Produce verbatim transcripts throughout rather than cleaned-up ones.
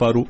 پارو.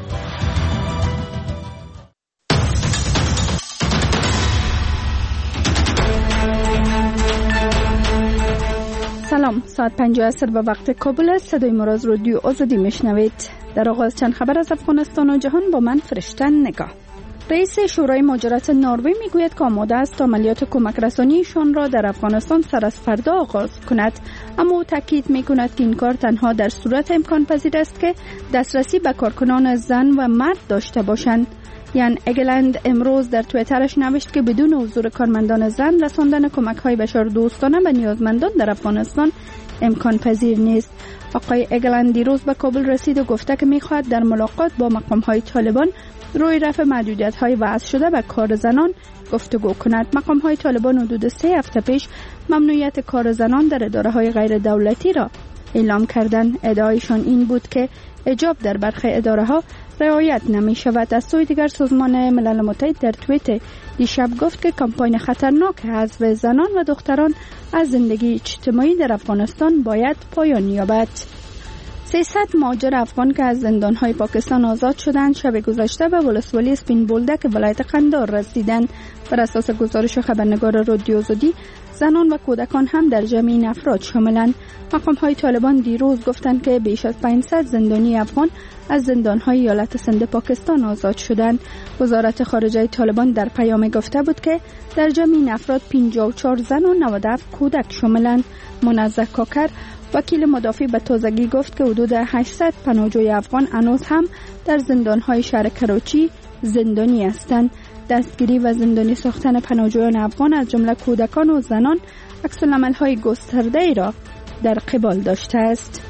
سلام، ساعت پنج عصر به وقت کابل است. صدای ما را از رادیو آزادی میشنوید. در آغاز چند خبر از افغانستان و جهان با من فرشتن نگاه. رئیس شورای مهاجرت نروژ میگوید که آماده است عملیات کمک رسانیشان را در افغانستان سر از فردا آغاز کند، اما او تاکید میکند که این کار تنها در صورت امکان پذیر است که دسترسی به کارکنان زن و مرد داشته باشند. یان اگلند امروز در توییترش نوشت که بدون حضور کارمندان زن رساندن کمک‌های بشردوستانه به نیازمندان در افغانستان امکان پذیر نیست. آقای اگلند دیروز به کابل رسید و گفته که می‌خواهد در ملاقات با مقام‌های طالبان روی رفع محدودیت‌های وضع شده به کار زنان گفتگو کند. مقام‌های طالبان حدود سه هفته پیش ممنوعیت کار زنان در اداره‌های غیر دولتی را اعلام کردند. ادعایشان این بود که حجاب در برخی اداره‌ها رعایت نمی شود. از سوی دیگر سازمان ملل متحد در توییت دیشب گفت که کمپاین خطرناک حذف زنان و دختران از زندگی اجتماعی در افغانستان باید پایان یابد. سیصد مهاجر افغان که از زندان‌های پاکستان آزاد شدند شب گذشته به ولسوالی سپین بولدک ولایت قندهار رسیدند. بر اساس گزارش خبرنگار رادیو آزادی زنان و کودکان هم در جمع این افراد شاملند. مقام‌های طالبان دیروز گفتند که بیش از پانصد زندانی افغان از زندان‌های ایالت سند پاکستان آزاد شدند. وزارت خارجه طالبان در پیام گفته بود که در جمع این افراد پنجاه و چهار زن و نود و هفت کودک شاملند. منزه کاکر وکیل مدافع به تازگی گفت که حدود هشتصد پناهجوی افغان هنوز هم در زندان‌های شهر کراچی زندانی هستند. دستگیری و زندانی ساختن پناهجویان افغان از جمله کودکان و زنان عکس‌العمل‌های گسترده‌ای را در قبال داشته است.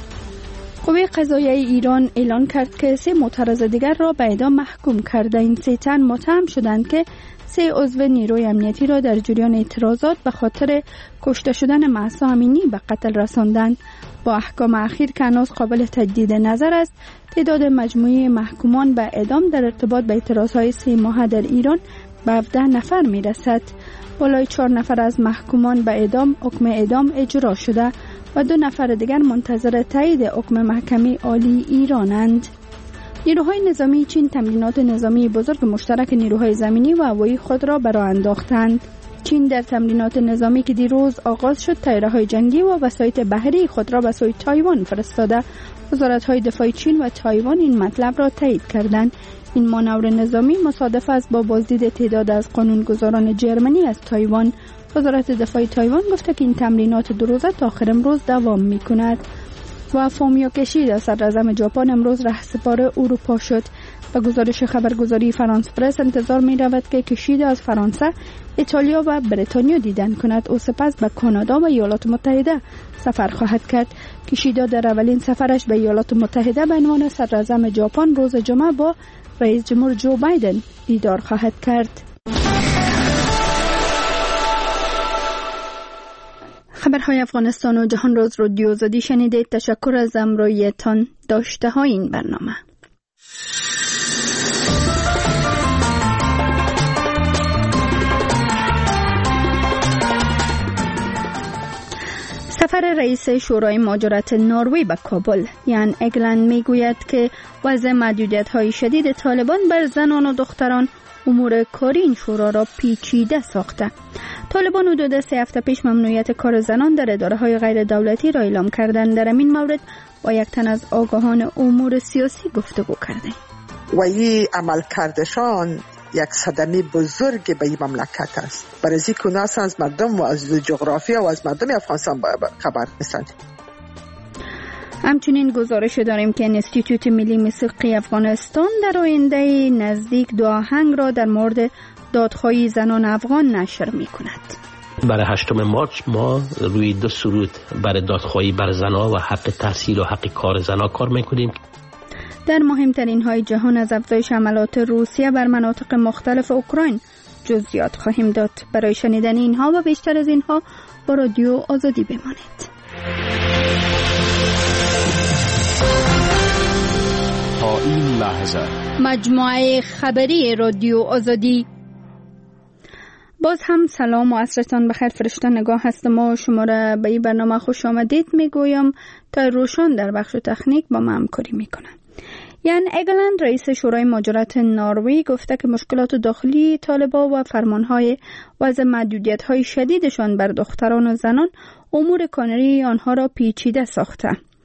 قوه قضاییه ایران اعلان کرد که سه معترض دیگر را به اعدام محکوم کرده. این سه تن متهم شدند که سه عضو نیروی امنیتی را در جریان اعتراضات به خاطر کشته شدن مهسا امینی به قتل رساندند. با احکام اخیر که هنوز قابل تجدید نظر است، تعداد مجموعی محکومان به اعدام در ارتباط با اعتراضهای سه ماهه در ایران به هفده نفر می رسد. بالای چهار نفر از محکومان به اعدام حکم اعدام اجرا شده و دو نفر دیگر منتظر تایید حکم محکمه عالی ایرانند. نیروهای نظامی چین تمرینات نظامی بزرگ مشترک نیروهای زمینی و هوایی خود را برآ انداختند. چین در تمرینات نظامی که دیروز آغاز شد طیاره‌های جنگی و وسایط بحری خود را به سوی تایوان فرستاده. وزارت‌های دفاع چین و تایوان این مطلب را تایید کردند. این مانور نظامی مصادف است با بازدید تعداد از قانونگذاران جرمنی از تایوان. وزارت دفاع تایوان گفته که این تمرینات دو روزه تا آخر امروز دوام می‌کند. و فومیو کشیدا صدراعظم ژاپن امروز رهسپار اروپا شد. به گزارش خبرگزاری فرانس پرس انتظار می رود که کشیدا از فرانسه، ایتالیا و بریتانیا دیدن کند. او سپس به کانادا و ایالات متحده سفر خواهد کرد. کشیدا در اولین سفرش به ایالات متحده به عنوان صدراعظم ژاپن روز جمعه با رئیس جمهور جو بایدن دیدار خواهد کرد. خبرهای افغانستان و جهان را از رادیو آزادی شنیدید. تشکر از همراهیتان. داشته های این برنامه. سفر رئیس شورای مهاجرت نروژ به کابل یان اگلند میگوید که وضع محدودیت‌های شدید طالبان بر زنان و دختران امور کاری این شورا را پیچیده ساخته. طالبان حدود سه هفته پیش ممنوعیت کار زنان در اداره‌های غیر دولتی را اعلام کردند. در این مورد با یک تن از آگاهان امور سیاسی گفتگو کردیم. و این عمل کردشان یک صدمه بزرگ به این مملکت است. برای از اینکه ناس از مردم و از جغرافیا و از مردم افغانستان خبر نیستند. همچنین گزارش داریم که انستیتوت ملی موسیقی افغانستان در آینده نزدیک دو آهنگ را در مورد دادخواهی زنان افغان نشر می کند. برای هشتم مارچ ما روی دو سرود برای دادخواهی بر زنان و حق تحصیل و حق کار زنان کار میکنیم. در مهمترین های جهان از افزایش حملات روسیه بر مناطق مختلف اوکراین جزئیات خواهیم داد. برای شنیدن اینها و بیشتر از اینها با رادیو آزادی بمانید. تا این لحظه مجموعه خبری رادیو آزادی. باز هم سلام و عصرتان بخیر. فرشته نگاه هستم و شما را به این برنامه خوش آمدید میگویم تا روشان در بخش تکنیک با ما همکاری میکنم. یان اگلند رئیس شورای مهاجرت نروژ گفته که مشکلات داخلی طالبان و فرمانهای وضع محدودیت‌های شدیدشان بر دختران و زنان امور کانری آنها را پیچیده ساخته.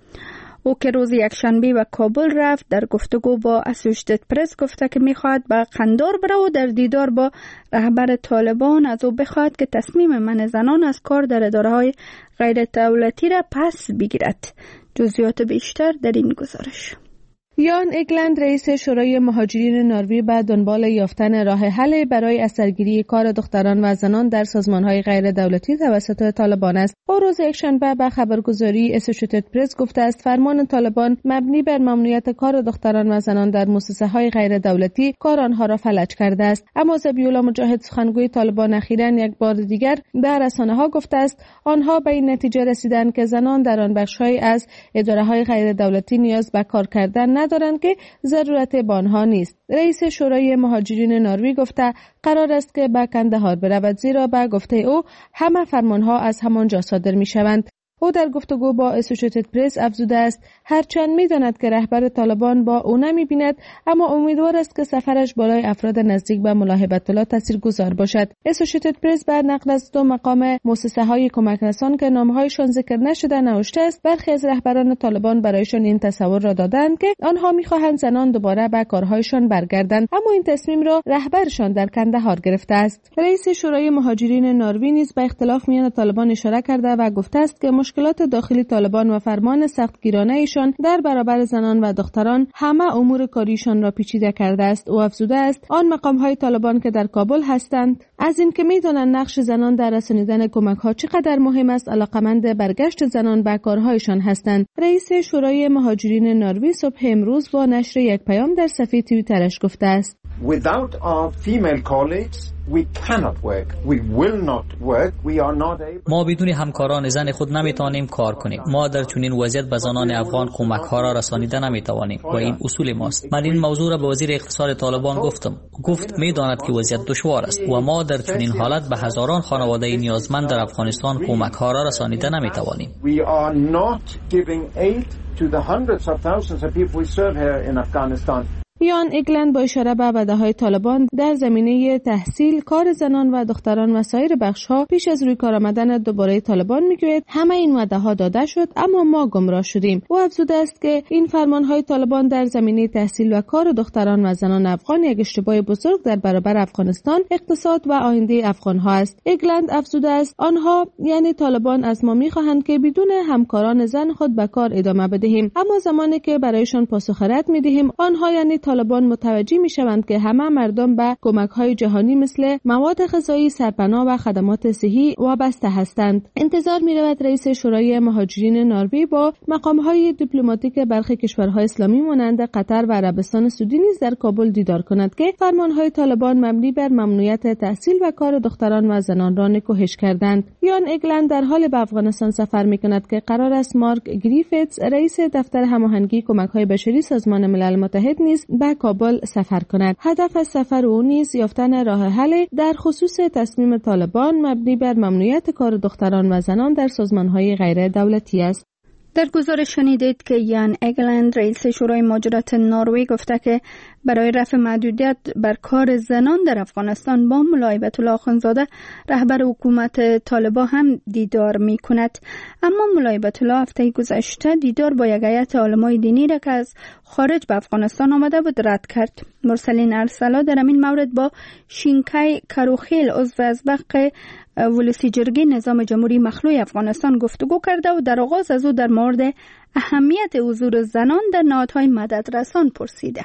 او که روز یکشنبه به کابل رفت در گفتگو با اسوشیتد پرس گفته که میخواهد به قندار بره و در دیدار با رهبر طالبان از او بخواهد که تصمیم منع زنان از کار در اداره‌های غیر دولتی را پس بگیرد. جزئیات بیشتر در این گزارش. یان اگلند رئیس شورای مهاجرین نروژ به دنبال یافتن راه حل برای اثرگیری کار دختران و زنان در سازمان‌های غیر دولتی توسط طالبان است. او روز یکشنبه به خبرگزاری اسوشیتد پرس گفته است فرمان طالبان مبنی بر ممنوعیت کار دختران و زنان در مؤسسه‌های غیر دولتی کار آنها را فلج کرده است. اما ذبیح‌الله مجاهد سخنگوی طالبان اخیراً یک بار دیگر در رسانه‌ها گفته است آنها به این نتیجه رسیدند که زنان در آن بخش‌های از اداره‌های غیر دولتی نیاز به کار کردن ندارند که ضرورت به آنها نیست. رئیس شورای مهاجرین نروژ گفته قرار است که به کندهار برود زیرا به گفته او همه فرمانها از همانجا صادر می شوند. او در گفتگو با اسوشیتد پرس افزوده است هرچند می‌داند که رهبر طالبان با او نمی‌بیند اما امیدوار است که سفرش برای افراد نزدیک به ملا هیبت الله تاثیرگذار باشد. اسوشیتد پرس بر نقل از دو مقام مؤسسه‌های کمک رسان که نامه‌هایشان ذکر نشده نوشته است برخی از رهبران طالبان برایشان این تصور را دادند که آنها می‌خواهند زنان دوباره به کارهایشان برگردند اما این تصمیم را رهبرشان در کندهار گرفته است. رئیس شورای مهاجرین نروژ نیز به اختلاف میان طالبان اشاره کرده و گفته است که مشکلات داخلی طالبان و فرمان سختگیرانه ایشان در برابر زنان و دختران همه امور کاریشان را پیچیده کرده است. او افزوده است آن مقام‌های طالبان که در کابل هستند از این که می‌دانند نقش زنان در رسانیدن کمک‌ها چقدر مهم است علاقمند برگشت زنان به کارهایشان هستند. رئیس شورای مهاجرین نروژ صبح امروز با نشر یک پیام در صفحه توییترش گفته است Without our female colleagues we cannot work. We will not work. We are not able. ما بدون همکاران زن خود نمیتوانیم کار کنیم. ما در چنین وضعیت به زنان افغان کمک ها را رسانیده نمیتوانیم و این اصول ماست. من این موضوع را به وزیر اقتصاد طالبان گفتم. گفت میداند که وضعیت دشوار است و ما در چنین حالت به هزاران خانواده نیازمند در افغانستان کمک ها را رسانیده نمیتوانیم. We are not giving aid to the hundreds of thousands of people we serve here in Afghanistan. یان اگلند با اشاره به وعده‌های طالبان در زمینه تحصیل، کار زنان و دختران و سایر بخش‌ها پیش از روی کار آمدن دوباره طالبان میگوید همه این وعده‌ها داده شد اما ما گمراه شدیم. او افزوده است که این فرمان‌های طالبان در زمینه تحصیل و کار دختران و زنان افغان یک اشتباه بزرگ در برابر افغانستان، اقتصاد و آینده افغان‌ها است. اگلند افزوده است آنها یعنی طالبان از ما می‌خواهند که بدون همکاران زن خود به کار ادامه بدهیم، اما زمانی که برایشان پاسخ رد می‌دهیم آنها یعنی طالبان متوجه می‌شوند که همه مردم به کمک‌های جهانی مثل مواد غذایی، سرپناه و خدمات صحی وابسته هستند. انتظار می‌رود رئیس شورای مهاجرین نروژ با مقام‌های دیپلماتیک برخی کشورهای اسلامی مانند قطر و عربستان سعودی نیز در کابل دیدار کند که فرمان‌های طالبان مبنی بر ممنوعیت تحصیل و کار دختران و زنان را نکوهش کردند. یان اگلند در حال به افغانستان سفر می‌کند که قرار است مارک گریفیتس رئیس دفتر هماهنگی کمک‌های بشری سازمان ملل متحد نیز به کابل سفر کند. هدف از سفر او نیز یافتن راه حل در خصوص تصمیم طالبان مبنی بر ممنوعیت کار دختران و زنان در سازمان‌های غیر دولتی است. در گزارش شنیدید که یان اگلند رئیس شورای مهاجرت نروژ گفته که برای رفع محدودیت بر کار زنان در افغانستان با ملا هیبت الله اخوندزاده رهبر حکومت طالبان هم دیدار می کند. اما ملا هیبت الله هفته گذشته دیدار با یک هیئت علمای دینی را که از خارج به افغانستان آمده بود رد کرد. مرسلین ارسلا در این مورد با شینکای کروخیل عضو از بق ولسی جرگه نظام جمهوری مخلوع افغانستان گفتگو کرده و در آغاز از او در مورد اهمیت حضور زنان در نهادهای مددرسان پرسیده.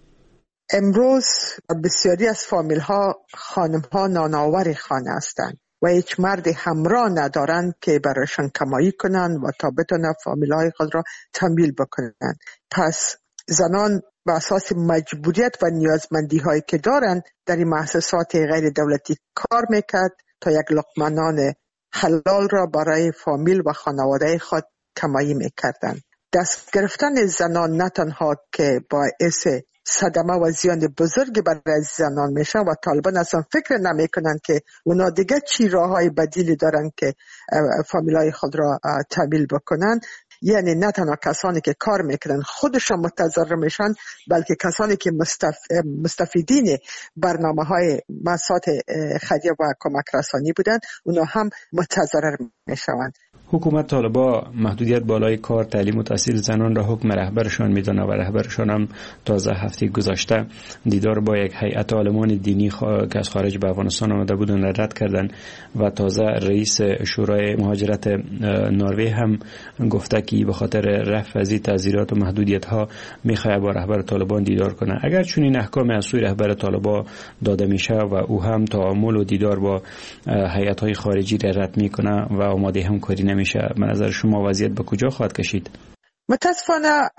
امروز بسیاری از فامیل ها خانم ها نانآور خانه هستند و هیچ مرد همراه ندارند که برایشان کمایی کنند و تا بتونن فامیل های خود را تمویل بکنند. پس زنان به اساس مجبوریت و نیازمندی هایی که دارند در این مؤسسات غیر دولتی کار میکرد تا یک لقمه نان حلال را برای فامیل و خانواده خود کمایی میکردند. دست گرفتن زنان نه تنها که باعث صدمه و زیان بزرگی برای زنان میشه و طالبان اصلا فکر نمیکنن که اونا دیگه چی راههای بدیلی دارن که فامیلای خود را تمویل بکنن. یعنی نه تنها کسانی که کار میکنن خودشان متضرر میشن، بلکه کسانی که مستف... مستفیدین برنامه های مسات خیریه و کمک رسانی بودن اونا هم متضرر میشوند. حکومت طالبان محدودیت بالای کار، تعلیم و تحصیل زنان را حکم رهبرشان میدانه و رهبرشان هم تازه هفته گذشته دیدار با یک هیئت عالمان دینی خوا... که از خارج به افغانستان آمده بودند رد کردن و تازه رئیس شورای مهاجرت نروژ هم گفته که به خاطر رفع از تعزیرات و محدودیت ها میخواد با رهبر طالبان دیدار کنه. اگر چون این احکام از سوی رهبر طالبان داده میشه و او هم تعامل و دیدار با هیئت های خارجی را رد میکنه و آماده همکاری نمیشه، به نظر شما وضعیت به کجا خواهد کشید؟ متاسفانه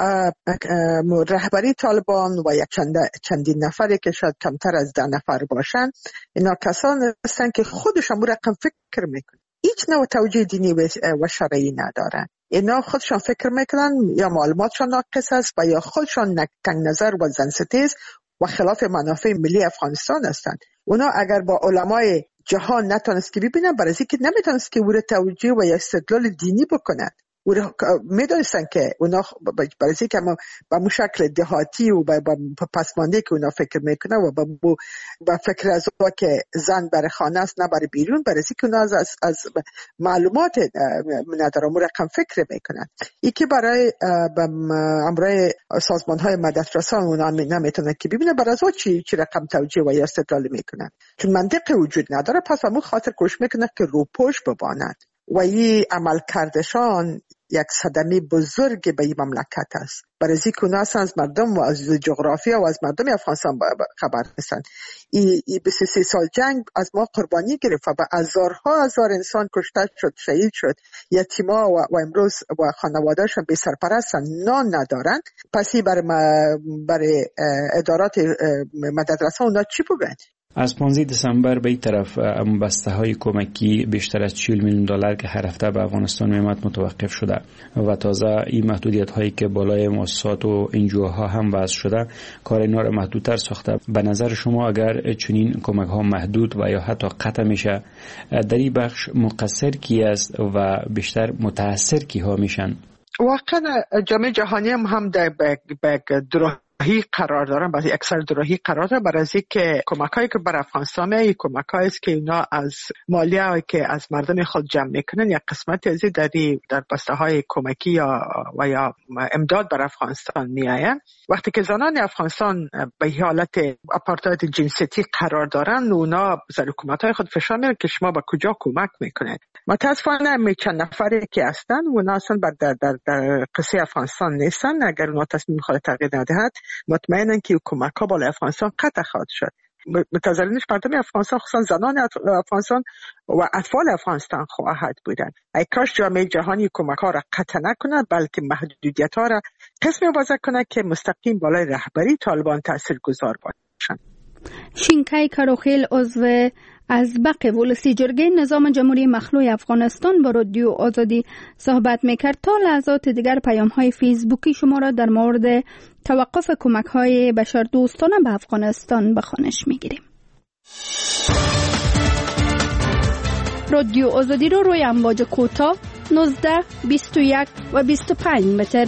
رهبری طالبان و یک چند چندین نفری که شاید کمتر از ده نفر باشن، اینا کسانی هستند که خودشون رو رقم فکر میکنن، هیچ نوع توجیه دینی و شرعی ندارن. اینا خودشون فکر میکنن یا معلوماتشون ناقص است و یا خودشون تنگ نظر و زنستیز و خلاف منافع ملی افغانستان هستند. اونا اگر با علمای جهان نتونست که ببینن، برای اینکه نمیتونست که او توجیه و یا استدلال دینی بکنند. او میدونستن که اونا برای اینکه ما با مو شکل دهاتی و با پسمانده که اونا فکر میکنن و با, با فکر از او که زن برای خانه است نه برای بیرون، برای اینکه اونا از, از, از معلومات ندارن و رقم فکر میکنن. ای که برای امرای سازمان های مدد رسان اونا نمیتونن که ببینن برای از او چی, چی رقم توجیه و یا استدلال میکنن، چون منطق وجود نداره. پس همون خاطر کوشش میکنن که روپوش ببانند و این عمل کردشان یک صدمه بزرگ به این مملکت است. برای اینکه اونا از مردم و از جغرافیا و از مردم افغانستان خبر هستند. این بیست و سه سال جنگ از ما قربانی گرفت و هزارها هزار انسان کشته شد، شهید شد، یتیما و, و امروز و خانواده‌شان بی سرپرستن، نان ندارند. پس برای برای ادارات مددرسان اونا چی بگن؟ از پانزده دسامبر به این طرف بسته های کمکی بیشتر از چهل میلیون دلار که هر هفته به افغانستان میآمد متوقف شده و تازه این محدودیت هایی که بالای مؤسسات و انجیوها هم وضع شده کار اینا را محدودتر ساخته. به نظر شما اگر چنین کمک ها محدود و یا حتی قطع میشه، در این بخش مقصر کی است و بیشتر متاثر کی ها میشن؟ واقعا جامعه جهانی هم هم در بگ دروهی قرار دارن، بعضی اکثر دروهی قرار دارن، برای اینکه کمکایی که بر افغانستان میاد کمکایی است که اینا از مالیه که از مردم خود جمع میکنن، یک قسمت از در در بسته های کمکی یا و یا امداد بر افغانستان میآیند. وقتی که زنان افغانستان به حالت آپارتاید جنسیتی قرار دارن، اونا بر حکومت‌های خود فشار میارن که شما به کجا کمک میکنید. متاسفانه می چند نفری که هستن اونا اصلا در در در قصه افغانستان نیستن. اگر اونا تصمیم خود تغییر ندهد، مطمئنن که کمک ها بالای افغانستان قطع خواهد شد. متضررینش مردم افغانستان، خصوصا زنان افغانستان و اطفال افغانستان خواهد بودن. ای کاش جامعه جهانی کمک ها را قطع نکنه، بلکه محدودیت ها را قسمی وضع کنه که مستقیم بالای رهبری طالبان تاثیرگذار باشند. شینکای کاروخیل عضو از بق ولسی جرگه نظام جمهوری مخلوع افغانستان با رادیو آزادی صحبت میکرد. تا لحظات دیگر پیام های فیسبوکی شما را در مورد توقف کمک های بشردوستانه به افغانستان به خوانش میگیریم. رادیو آزادی رو روی امواج کوتاه نوزده، بیست و یک و بیست و پنج متر.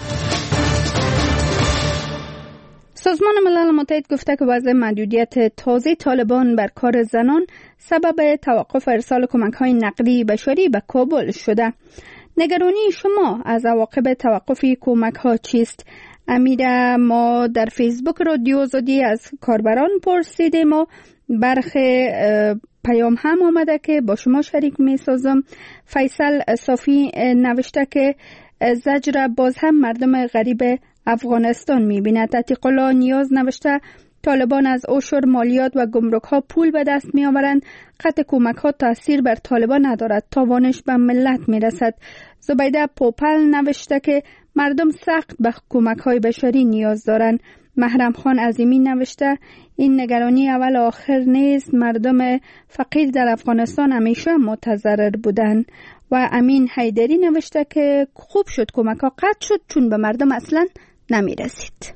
سازمان ملل متحد گفته که وضع محدودیت تازه طالبان بر کار زنان سبب توقف ارسال کمک‌های نقدی بشری به کابل شده. نگرانی شما از عواقب توقف کمک‌ها چیست؟ امیر ما در فیسبوک رادیو آزادی از کاربران پرسیدیم و برخی پیام هم آمده که با شما شریک می سازم. فیصل صافی نوشته که زجر باز هم مردم غریب افغانستان می بیند. عتیق الله نیاز نوشته طالبان از عشر مالیات و گمرک ها پول به دست می آورند. قطع کمک ها تاثیر بر طالبان ندارد، تاوانش به ملت می رسد. زبیده پوپل نوشته که مردم سخت به کمک های بشری نیاز دارند. محرم خان عظیمی نوشته این نگرانی اول آخر نیست، مردم فقیر در افغانستان همیشه متضرر بودند. و امین حیدری نوشته که خوب شد کمک ها قطع شد چون به مردم اصلا نمی رسید.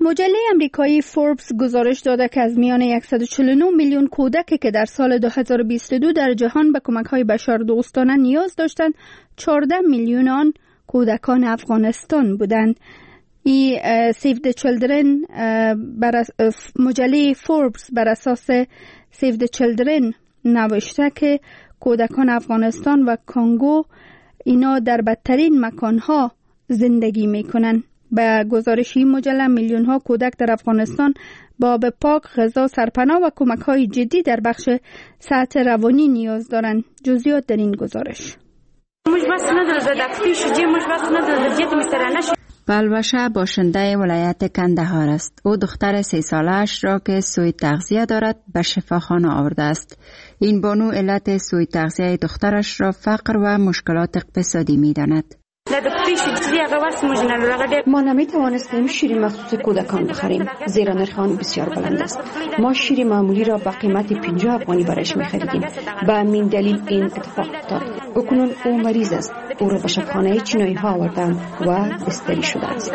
مجله امریکایی فوربس گزارش داده که از میان صد و چهل و نه میلیون کودکی که در سال دو هزار و بیست و دو در جهان به کمک‌های بشردوستانه نیاز داشتند، چهارده میلیون آن کودکان افغانستان بودند. ای سیو د چیلدرن بر مجله فوربس بر اساس سیو د چیلدرن نوشته که کودکان افغانستان و کانگو اینا در بدترین مکانها زندگی میکنن. به گزارش این مجله میلیون ها کودک در افغانستان با آب پاک، غذا، سرپناه و کمک های جدی در بخش صحت روانی نیاز دارند. جزئیات در این گزارش. پلوشه باشنده ولایت کندهار است. او دختر سه سالش را که سوء تغذیه دارد به شفاخانه آورده است. این بانو علت سوء تغذیه دخترش را فقر و مشکلات اقتصادی می داند. ما نمی توانستیم شیر مخصوص کودکان بخریم زیرا نرخ آن بسیار بلند است. ما شیر معمولی را به قیمت پنجاه افغانی برایش می خریدیم. به همین دلیل این اتفاق افتاد. اکنون او مریض است. او را به شفاخانه چینایی ها آوردند و بستری شده است.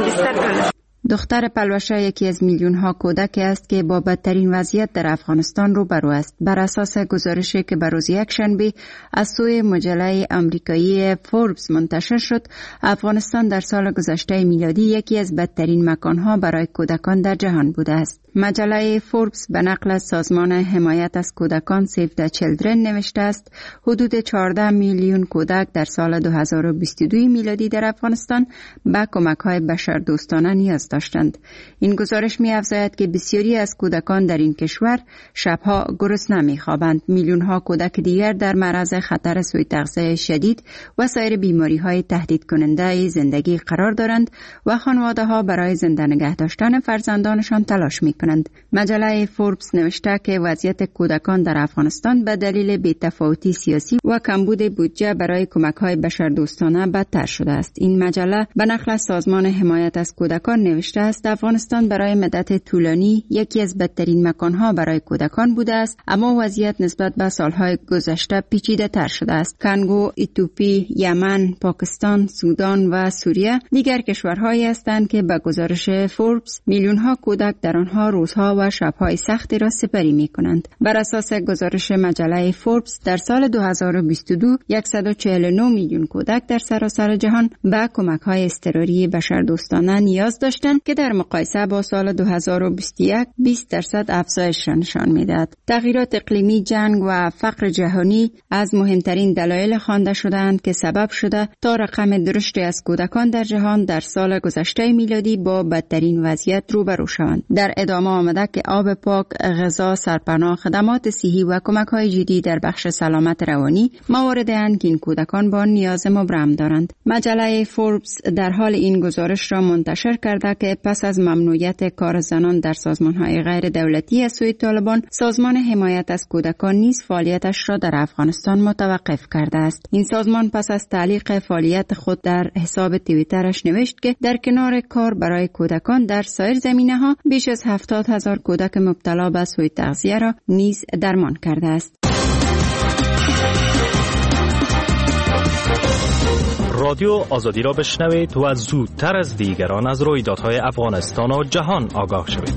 دختر پلوشه یکی از میلیون ها کودکی است که با بدترین وضعیت در افغانستان روبرو است. بر اساس گزارشی که بر روز یکشنبه از سوی مجله آمریکایی فوربس منتشر شد، افغانستان در سال گذشته میلادی یکی از بدترین مکانها برای کودکان در جهان بوده است. مجله فوربس به نقل از سازمان حمایت از کودکان سیو د چیلدرن نوشته است حدود چهارده میلیون کودک در سال دو هزار و بیست و دو میلادی در افغانستان به کمک‌های بشردوستانه نیاز داشتند. این گزارش می‌افزاید که بسیاری از کودکان در این کشور شبها گرسنه می‌خوابند. میلیون‌ها کودک دیگر در معرض خطر سوء تغذیه شدید و سایر بیماری‌های تهدید کننده زندگی قرار دارند و خانواده‌ها برای زنده نگه داشتن فرزندانشان تلاش می‌کنند. مجله فوربس نوشته که وضعیت کودکان در افغانستان به دلیل بی‌تفاوتی سیاسی و کمبود بودجه برای کمک‌های بشردوستانه بدتر شده است. این مجله به نقل از سازمان حمایت از کودکان نوشته است افغانستان برای مدت طولانی یکی از بدترین مکان‌ها برای کودکان بوده است، اما وضعیت نسبت به سال‌های گذشته پیچیده‌تر شده است. کنگو، اتیوپی، یمن، پاکستان، سودان و سوریه دیگر کشورهایی هستند که به گزارش فوربس میلیون‌ها کودک در آنها روزها و شب‌های سختی را سپری می‌کنند. بر اساس گزارش مجله فوربس در سال دو هزار و بیست و دو صد و چهل و نه میلیون کودک در سراسر جهان به کمک‌های اضطراری بشردوستانه نیاز داشتند که در مقایسه با سال دو هزار و بیست و یک بیست درصد افزایش را نشان می‌دهد. تغییرات اقلیمی، جنگ و فقر جهانی از مهمترین دلایل خوانده شده‌اند که سبب شده تا رقم درشتی از کودکان در جهان در سال گذشته میلادی با بدترین وضعیت روبرو شوند. در ادامه آمده که آب پاک، غذا، سرپناه، خدمات صحی و کمک‌های جدی در بخش سلامت روانی مواردی اند که این کودکان با نیاز مبرم دارند. مجله فوربس در حال این گزارش را منتشر کرده که پس از ممنوعیت کار زنان در سازمان‌های غیر دولتی از سوی طالبان، سازمان حمایت از کودکان نیز فعالیتش را در افغانستان متوقف کرده است. این سازمان پس از تعلیق فعالیت خود در حساب توییترش نوشت که در کنار کار برای کودکان در سایر زمینه‌ها بیش از هفتاد هزار کودک مبتلا به سوء تغذیه را نیز درمان کرده است. رادیو آزادی را بشنوید و زودتر از دیگران از رویدادهای افغانستان و جهان آگاه شوید.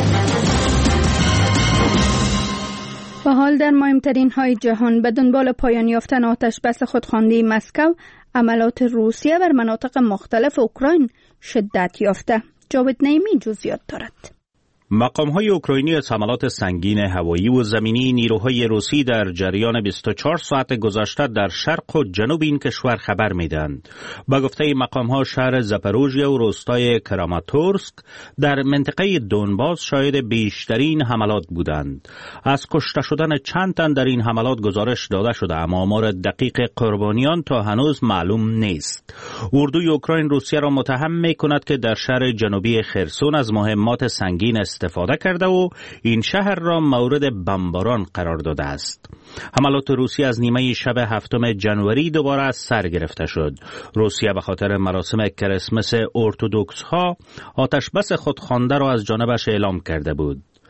و حال در مهمترین های جهان به دنبال پایان یافتن آتش بس خودخوانده مسکو، عملات روسیه بر مناطق مختلف اوکراین شدت یافته. جاوید نعیمی جزئیات دارد. مقام‌های اوکراینی از حملات سنگین هوایی و زمینی نیروهای روسی در جریان بیست و چهار ساعت گذشته در شرق و جنوب این کشور خبر میدهند. با گفته مقام‌ها شهر زاپاروژیا و روستای کراماتورسک در منطقه دونباس شاهد بیشترین حملات بودند. از کشته شدن چند تن در این حملات گزارش داده شده، اما آمار دقیق قربانیان تا هنوز معلوم نیست. اردوی اوکراین روسیه را متهم می‌کند که در شهر جنوبی خرسون از مهمات سنگین استفاده کرده و این شهر را مورد بمباران قرار داده است. حملات روسیه از نیمه شب هفتم جنوری دوباره از سر گرفته شد. روسیه به خاطر مراسم کریسمس ارتدوکس ها آتش بس خودخوانده را از جانبش اعلام کرده بود.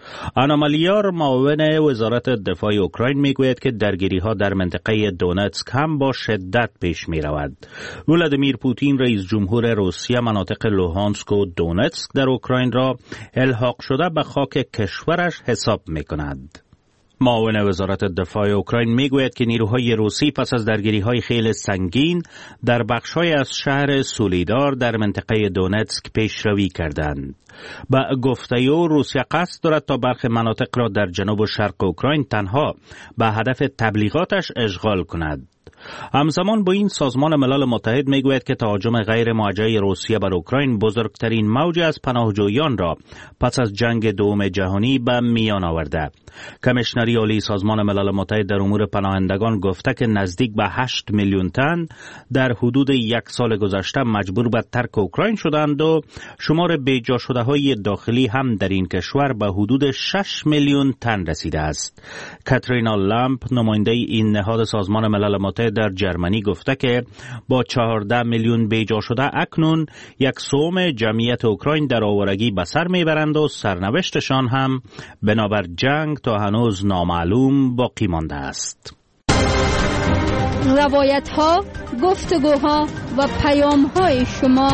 آنا مالیار معاون وزارت دفاع اوکراین میگوید که درگیری ها در منطقه دونتسک هم با شدت پیش می رود. ولادیمیر پوتین رئیس جمهور روسیه مناطق لوهانسک و دونتسک در اوکراین را الحاق شده به خاک کشورش حساب می کند. معاون وزارت دفاع اوکراین میگوید که نیروهای روسی پس از درگیری‌های خیلی سنگین در بخش‌های از شهر سولیدار در منطقه دونتسک پیشروی کردند. با گفته او روسیه قصد دارد تا برخی مناطق را در جنوب و شرق اوکراین تنها به هدف تبلیغاتش اشغال کند. همزمان با این سازمان ملل متحد میگوید که تهاجم غیر موجه روسیه بر اوکراین بزرگترین موج از پناهجویان را پس از جنگ دوم جهانی به میان آورده. کمیشنری عالی سازمان ملل متحد در امور پناهندگان گفته که نزدیک به هشت میلیون تن در حدود یک سال گذشته مجبور به ترک اوکراین شدند و شمار بیجا شده های داخلی هم در این کشور به حدود شش میلیون تن رسیده است. کاترینا لامپ نماینده این نهاد سازمان ملل متحد در جرمنی گفته که با چهارده میلیون بیجا شده اکنون یک سوم جمعیت اوکراین در آوارگی به سر میبرند و سرنوشتشان هم بنابر جنگ تا هنوز نامعلوم باقی مانده است. روایت ها، گفتگوها و پیام های شما.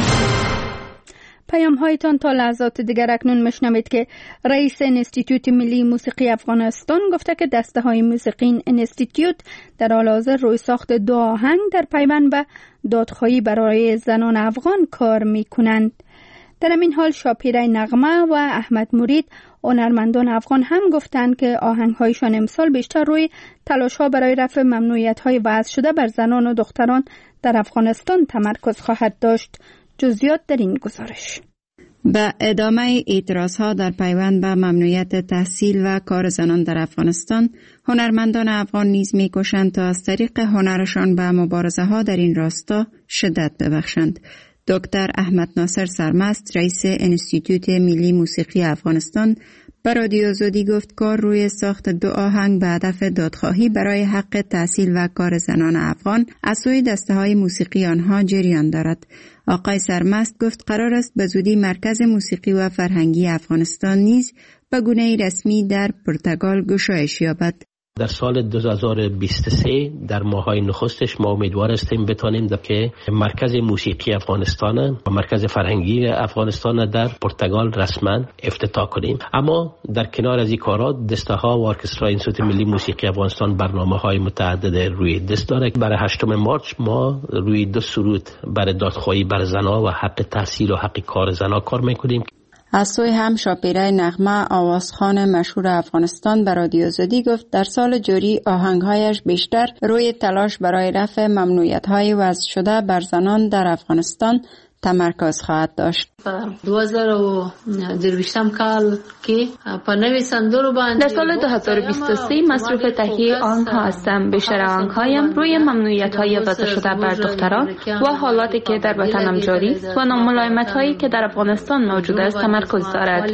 پیام هایتان تا لحظات دیگر. اکنون میشنوید که رئیس انستیتوت ملی موسیقی افغانستان گفته که دسته های موسیقی این انستیتوت در حال حاضر روی ساخت دو آهنگ در پیوند به دادخواهی برای زنان افغان کار می کنند. در این حال شاپیره نغمه و احمد مرید هنرمندان افغان هم گفتند که آهنگ‌هایشان امسال بیشتر روی تلاش‌ها برای رفع ممنوعیت‌های وضع شده بر زنان و دختران در افغانستان تمرکز خواهد داشت. جزئیات در این گزارش. به ادامه اعتراضها در پیوند به ممنوعیت تحصیل و کار زنان در افغانستان، هنرمندان افغان نیز می‌کوشند تا از طریق هنرشان به مبارزه‌ها در این راستا شدت ببخشند. دکتر احمد ناصر سرمست، رئیس انستیتوت ملی موسیقی افغانستان، به رادیو آزادی گفت کار روی ساخت دو آهنگ به هدف دادخواهی برای حق تحصیل و کار زنان افغان از سوی دسته‌های موسیقی آنها جریان دارد. آقای سرمست گفت قرار است به زودی مرکز موسیقی و فرهنگی افغانستان نیز به گونه رسمی در پرتغال گشایش یابد. در سال دو هزار و بیست و سه در ماهای نخستش ما امیدوار هستیم بتانیم که مرکز موسیقی افغانستان و مرکز فرهنگی افغانستان در پرتغال رسما افتتاح کنیم. اما در کنار از این کارات دسته ها و ارکسترای انستیتوت ملی موسیقی افغانستان برنامه های متعدد روی دست داره. برای هشتم مارچ ما روی دو سرود برای دادخواهی بر زنها و حق تحصیل و حق کار زنها کار میکنیم. از سوی هم شاپیره نغمه آوازخوان مشهور افغانستان به رادیو آزادی گفت در سال جاری آهنگهایش بیشتر روی تلاش برای رفع ممنوعیت‌های وضع شده بر زنان در افغانستان تمرکز خواهد داشت. دو هزار و دویستم کال که په نوې سندرو باندې در سال دو هزار و بیست و سه مصروف تهیه آنها هستم. بیشتر آهنگهایم روی ممنوعیت‌های وضع شده بر دختران و حالاتی که در وطنم جاری است و ناملایمت‌هایی که در افغانستان موجود است تمرکز دارد.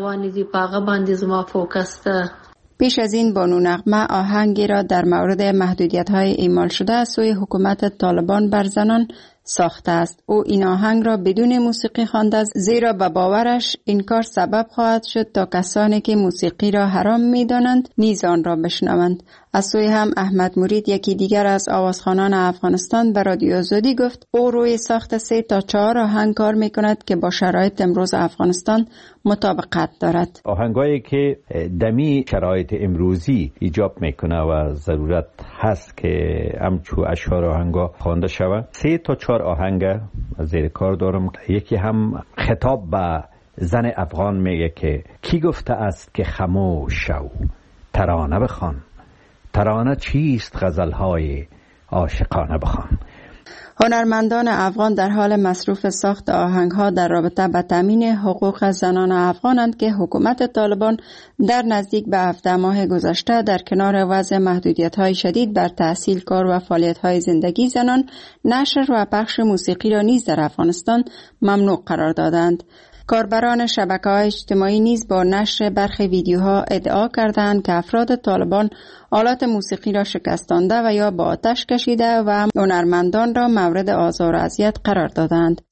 پیش از این بانو نغمه آهنگی را در مورد محدودیت‌های اعمال شده از سوی حکومت طالبان بر زنان ساخته است. او این آهنگ را بدون موسیقی خوانده است زیرا به باورش این کار سبب خواهد شد تا کسانی که موسیقی را حرام می‌دانند نیز آن را بشنوند. از سوی هم احمد مرید یکی دیگر از آوازخوانان افغانستان به رادیو آزادی گفت او روی ساخت سه تا چهار آهنگ کار می‌کند که با شرایط امروز افغانستان مطابقت دارد. آهنگایی که دمی شرایط امروزی ایجاب میکنه و ضرورت هست که همچو اشعار آهنگا خوانده شود. سه تا چهار آهنگ زیر کار دارم. یکی هم خطاب به زن افغان میگه که کی گفته است که خاموش شو، ترانه بخوان، ترانه چیست غزلهای عاشقانه بخوان. هنرمندان افغان در حال مصروف ساخت آهنگ‌ها در رابطه با تامین حقوق زنان افغانند که حکومت طالبان در نزدیک به هفده ماه گذشته در کنار وضع محدودیت‌های شدید بر تحصیل، کار و فعالیت‌های زندگی زنان، نشر و پخش موسیقی را نیز در افغانستان ممنوع قرار دادند. کاربران شبکه‌های اجتماعی نیز با نشر برخی ویدیوها ادعا کردند که افراد طالبان آلات موسیقی را شکستانده و یا با آتش کشیده و هنرمندان را مورد آزار و اذیت قرار دادند.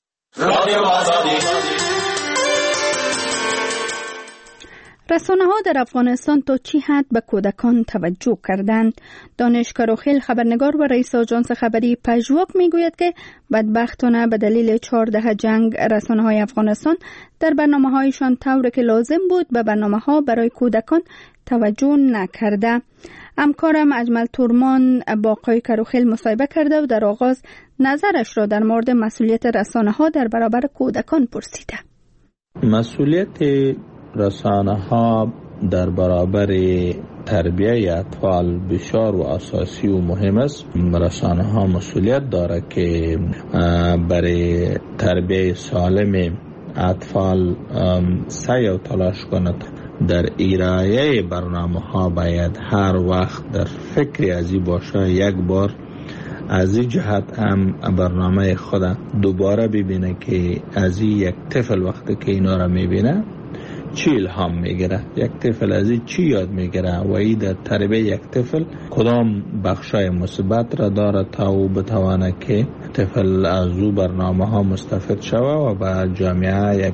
رسانه‌ها در افغانستان تا چی حد به کودکان توجه کردند؟ دانش کروخیل خبرنگار و رئیس آژانس خبری پژواک میگوید که بدبختانه به دلیل چهارده جنگ رسانه‌های افغانستان در برنامه‌هایشان طوری که لازم بود به برنامه‌ها برای کودکان توجه نکرده. همکارم اجمل تورمان با آقای کروخیل مصاحبه کرده و در آغاز نظرش را در مورد مسئولیت رسانه‌ها در برابر کودکان پرسیده. مسئولیت رسانه‌ها در برابر تربیت اطفال بسیار و اساسی و مهم است. رسانه‌ها مسئولیت داره که برای تربیت سالم اطفال سعی و تلاش کند. در ارائه برنامه‌ها باید هر وقت در فکر ازی باشه، یک بار از این جهت هم برنامه خود دوباره ببینه که از یک طفل وقتی که اینا را میبینه چی الهام میگیره، یک طفل از این چی یاد میگیره و این در تربیت یک طفل کدام بخشای مثبت را داره تا او بتوانه که طفل از او برنامه ها مستفید شوه و به جامعه یک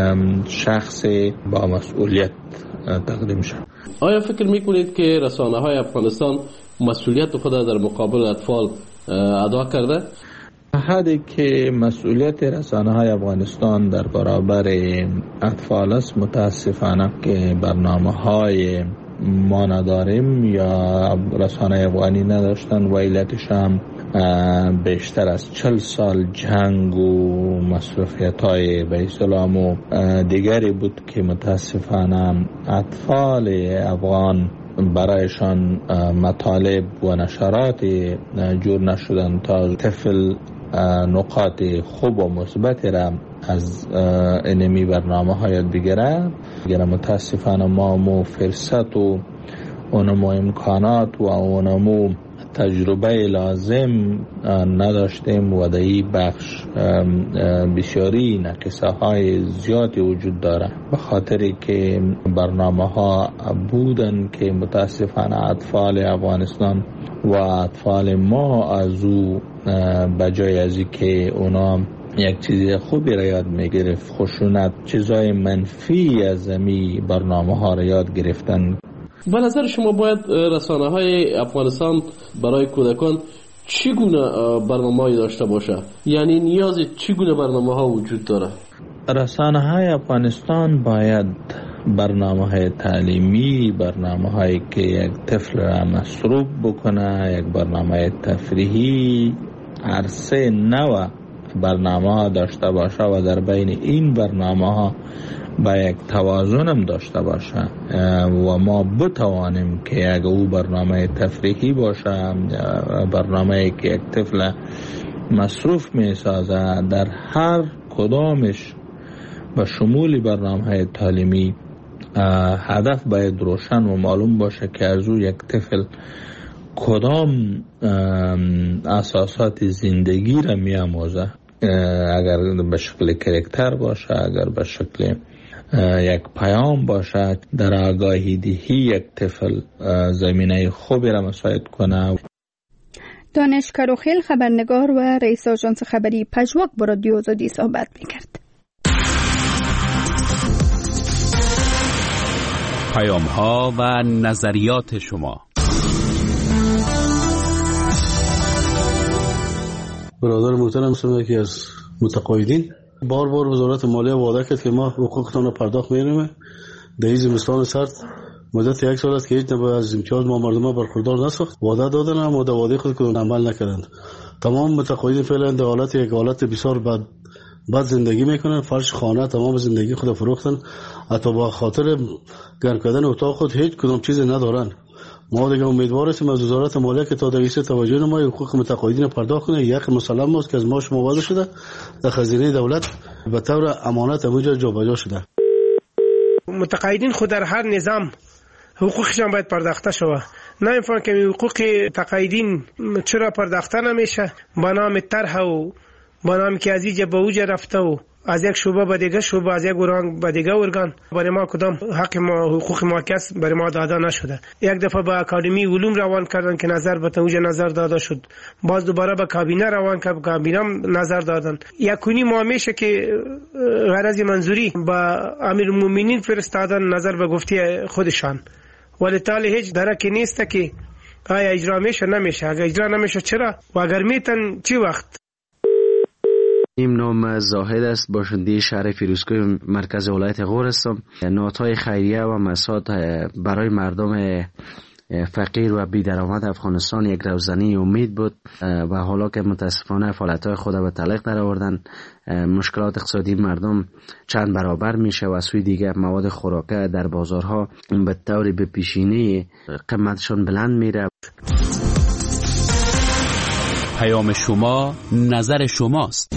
شخص با مسئولیت تقدیم شوه. آیا فکر میکنید که رسانه های افغانستان مسئولیت خود در مقابل اطفال ادا کرده؟ حدی که مسئولیت رسانه های افغانستان در برابر اطفال است، متاسفانه که برنامه های ما نداریم یا رسانه افغانی نداشتن و علتش هم بیشتر از چل سال جنگ و مصروفیت های به اسلام و دیگری بود که متاسفانه اطفال افغان برایشان مطالب و نشرات جور نشدن تا طفل نقاط خوب و مثبت را از انمی برنامه ها یاد بگیره. متاسفانه ما مو فرصت و اونمو امکانات و اونمو تجربه لازم نداشتیم و در این بخش بسیاری نقصه های زیادی وجود داره، به خاطری که برنامه ها بودن که متاسفانه اطفال افغانستان و اطفال ما از او بجای ازی که اونا یک چیزی خوبی را یاد میگرفت، خشونت چیزای منفی از امی برنامه ها را یاد گرفتن. به نظر شما باید رسانه های افغانستان برای کودکان چگونه برنامه‌ای داشته باشه؟ یعنی نیاز چگونه برنامه ها وجود داره؟ رسانه های افغانستان باید برنامه های تعلیمی، برنامه هایی که یک طفل را مصروف بکنه، یک برنامه تفریحی، عرصه نو برنامه ها داشته باشه و در بین این برنامه ها با یک توازن هم داشته باشه و ما بتوانیم که اگه او برنامه تفریحی باشه، برنامه که یک طفل مصروف می سازه، در هر کدامش به شمول برنامه تعلیمی هدف باید روشن و معلوم باشه که از او یک طفل کدام اساسات زندگی را می آموزه. اگر به شکل کرکتر باشه، اگر به شکل یک پیام باشه، در آگاهی دهی یک طفل زمینه خوبی را مساعد کنه. دانش کروخیل خبرنگار و رئیس آژانس خبری پژواک با رادیو آزادی صحبت می‌کرد. پیام‌ها و نظریات شما. برادر محترم سومه که از متقاعدین بار بار وزارت مالیه وعده کرد که ما حقوقتان را پرداخت می‌کنیم. در این زمستان سرد مدت یک سال است که هیچ نوع از امتیاز ما مردم برخوردار نساخت. وعده دادن اما در وعده خود که عمل نکردند. تمام متقاعدین فعلا در حالت یک حالت بسیار بد بد زندگی میکنن. فرش خانه تمام زندگی خود فروختن، حتی با خاطر گرم کردن اتاق خود هیچ کدام چیز ندارن. ما دیگه امیدوار هستیم از وزارت مالیه که تا در این توجه نمای حقوق متقاعدین پرداخت کنه. یک مسلم است که از ما شما وعده شده در خزینه دولت به طور امانت اونجا جابجا شده. متقاعدین خود در هر نظام حقوقشان باید پرداخته شود. نه اینفان که حقوق تقاعدین چرا پرداخته نمیشه؟ با نام طرح و با نام که از اینجا به اوجا رفته و از یک شعبه به دیگه شعبه، از یک ارگان به دیگه ارگان برای ما کدام حق ما حقوق ما کس برای ما داده نشده. یک دفعه به اکادمی علوم روان کردن که نظر به توجه نظر داده شد، باز دوباره به کابینه روان کرد، کابینه نظر دادن. یکونی ما میشه که غرض منظوری به امیرالمومنین فرستادن نظر به گفته خودشان، ولی تالی هیچ درکی نیست که آیا اجرا میشه نمیشه. اگر اجرا نمیشه چرا و اگر میتن چی وقت؟ این نام زاهد است، باشنده شهر فیروزکوه مرکز ولایت غور هستم. نهادهای خیریه و مساعد برای مردم فقیر و بی درآمد افغانستان یک روزنی امید بود و حالا که متاسفانه فعالیت‌های خود به تعلیق در آوردن، مشکلات اقتصادی مردم چند برابر میشه و سوی دیگه مواد خوراکه در بازارها به طور به پیشینه قیمتشون بلند میره. پیام شما، نظر شماست.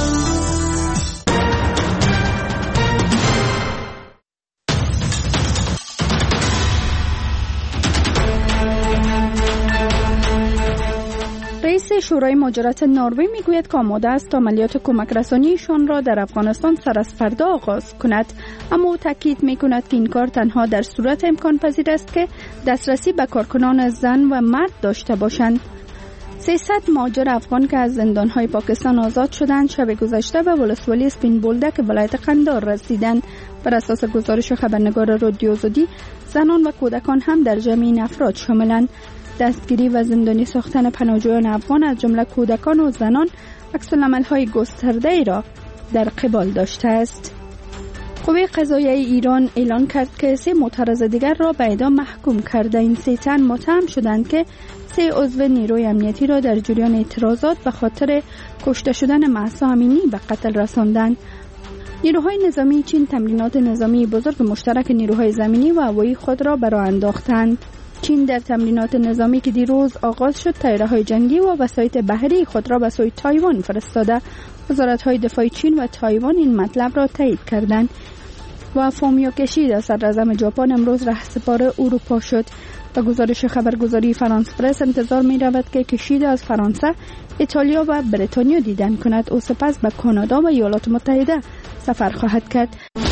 رئیس شورای مهاجرت نروژ میگوید که آماده است عملیات کمک رسانیشان را در افغانستان سر از فردا آغاز کند، اما او تاکید میکند که این کار تنها در صورت امکان پذیر است که دسترسی به کارکنان زن و مرد داشته باشند. سیصد مهاجر افغان که از زندانهای پاکستان آزاد شدند شب گذشته به ولسوالی سپین بولدک ولایت قندهار رسیدند. بر اساس گزارش خبرنگار رادیو آزادی، زنان و کودکان هم در جمع این افراد شاملند. دستگیری و زندانی ساختن پناهجویان افغان از جمله کودکان و زنان عکس‌العمل‌های گسترده‌ای را در قبال داشته است. قوه قضاییه ایران اعلان کرد که سه معترض دیگر را به اعدام محکوم کرده. این سه تن متهم شدند که سه عضو نیروی امنیتی را در جریان اعتراضات به خاطر کشته شدن مهسا امینی به قتل رساندند. نیروهای نظامی چین تمرینات نظامی بزرگ مشترک نیروهای زمینی و هوایی خود را برآورد انداختند. چین در تمرینات نظامی که دیروز آغاز شد، طیاره‌های جنگی و وسایط بحری خود را به سوی تایوان فرستاده. وزارت‌های دفاع چین و تایوان این مطلب را تایید کردند. و فومیو کشیدا صدراعظم ژاپن امروز رهسپار اروپا شد. به گزارش خبرگزاری فرانس پرس انتظار می رود که کشیدا از فرانسه، ایتالیا و بریتانیا دیدن کند. او سپس به کانادا و ایالات متحده سفر خواهد کرد.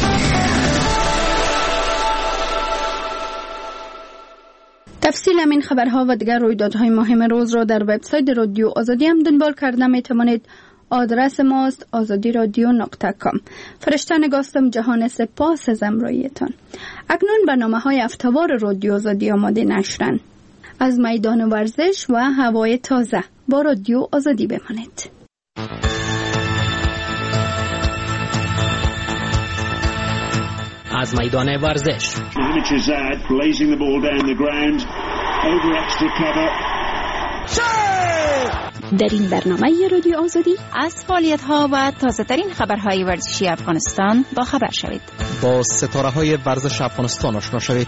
تفصیل همین خبرها و دیگر رویدادهای مهم روز را در وبسایت رادیو آزادی هم دنبال کرده می توانید. آدرس ماست آزادی رادیو نقطه کام. فرشته نگاستم جهان سپاس از همراهیتان. اکنون برنامه های هفته‌وار رادیو آزادی آماده نشرن. از میدان ورزش و هوای تازه با رادیو آزادی بمانید. از میدان ورزش در این برنامه رادیو آزادی از فعالیت‌ها و تازه‌ترین خبرهای ورزشی افغانستان با خبر شوید. با ستاره‌های ورزش افغانستان آشنا شوید.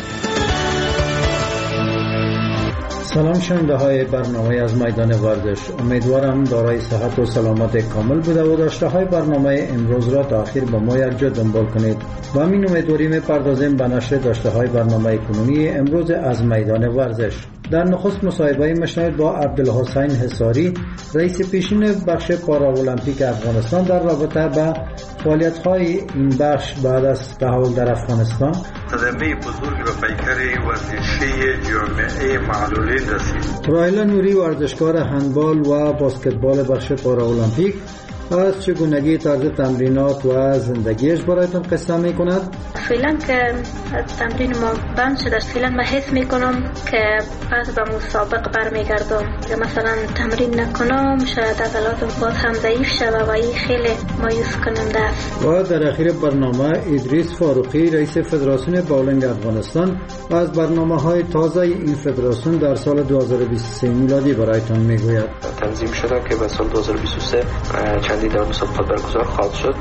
سلام شنونده های برنامه از میدان ورزش، امیدوارم دارای صحت و سلامت کامل بوده و داشته های برنامه امروز را تا آخر با ما یک جا دنبال کنید و همین امیدواری می‌پردازیم به نشر داشته های برنامه کنونی امروز از میدان ورزش. در نخست مصاحبه مشنوید با عبدالحسین حصاری، رئیس پیشین بخش پاراولمپیک افغانستان در رابطه با فعالیت‌های این بخش بعد از تحول در افغانستان. صدمه بزرگی به پیکر ورزشی جامعه معلولین رسید. رایلا نوری، ورزشکار هندبال و باسکتبال بخش پاراولمپیک، از چگونگی طرز تمرینات و زندگیش برایتون قصه میکند. فعلا که تمرین ما بند شده، فعلا من حس میکنم که بعد به مسابقه برمیگردم یا مثلا تمرین نکنم شاید عضلاتم باز هم ضعیف شوه و این خیلی مایوس کننده است. و در اخیر برنامه ادریس فاروقی، رئیس فدراسیون باولینگ افغانستان، از برنامه های تازه این فدراسیون در سال دو هزار و بیست و سه میلادی برایتون میگوید. تنظیم شده که به سال دو هزار و بیست و سه چندی در مسابقات برگزار خواهد شد.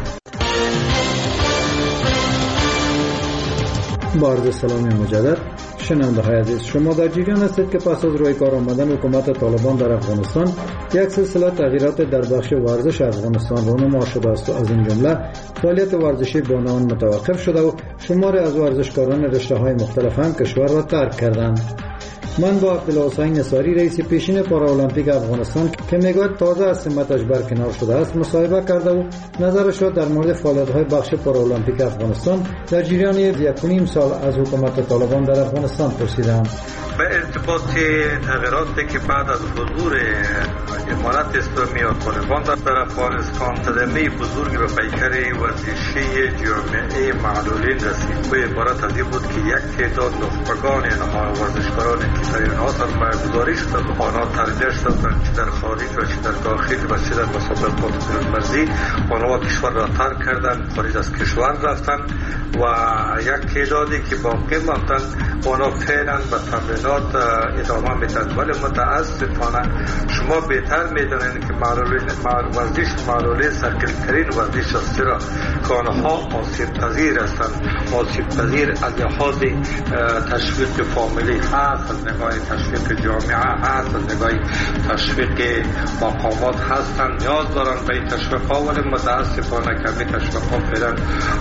با عرض سلام مجدد شنونده های عزیز، شما در جریان هستید که پس از روی کار آمدن حکومت طالبان در افغانستان یک سلسله تغییرات در بخش ورزش افغانستان رونما شده است و از این جمله فعالیت ورزشی بانوان متوقف شده و شماری از ورزشکاران رشته های مختلف هم کشور را ترک کردند. من با عبدالحسین نصاری رئیس پیشین پارالمپیک افغانستان که میگوید تازه از سمتش برکنار شده است مصاحبه کرده و نظرش را در مورد فعالیت‌های بخش پارالمپیک افغانستان در جریان یک و نیم سال از حکومت طالبان در افغانستان پرسیدم. به ارتباط تغییراتی که بعد از حضور امارت اسلامی و طالبان در افغانستان صدمه بزرگی به پیکر ورزشی جامعه معلولین رسید. به عبارت از این بود که یک تعداد نخبگان اینها ورزشکاران که در اینها سرمایه‌گذاری شده آنها ترجیح دادند چه در خارج و چه در داخل و چه در مسابقات بین‌المللی آنها کشور را ترک کردند، خارج از کشور رفتند و یک تعدادی که باقی ماندند آنها فعلا به تمرینات ادامه میدن. ولی متاسفانه شما بهتر میدانید که ورزش معلولین سرکلترین ورزش است، چرا که آنها آسیب پذیر هستند. آسیب پذیر از لحاظ تشویق فامیلی هست، از نگاه تشویق جامعه هست، از نگاه تشویق مقامات هستند. نیاز دارند به این تشویق ها ولی متاسفانه کمی تشویق ها فعلا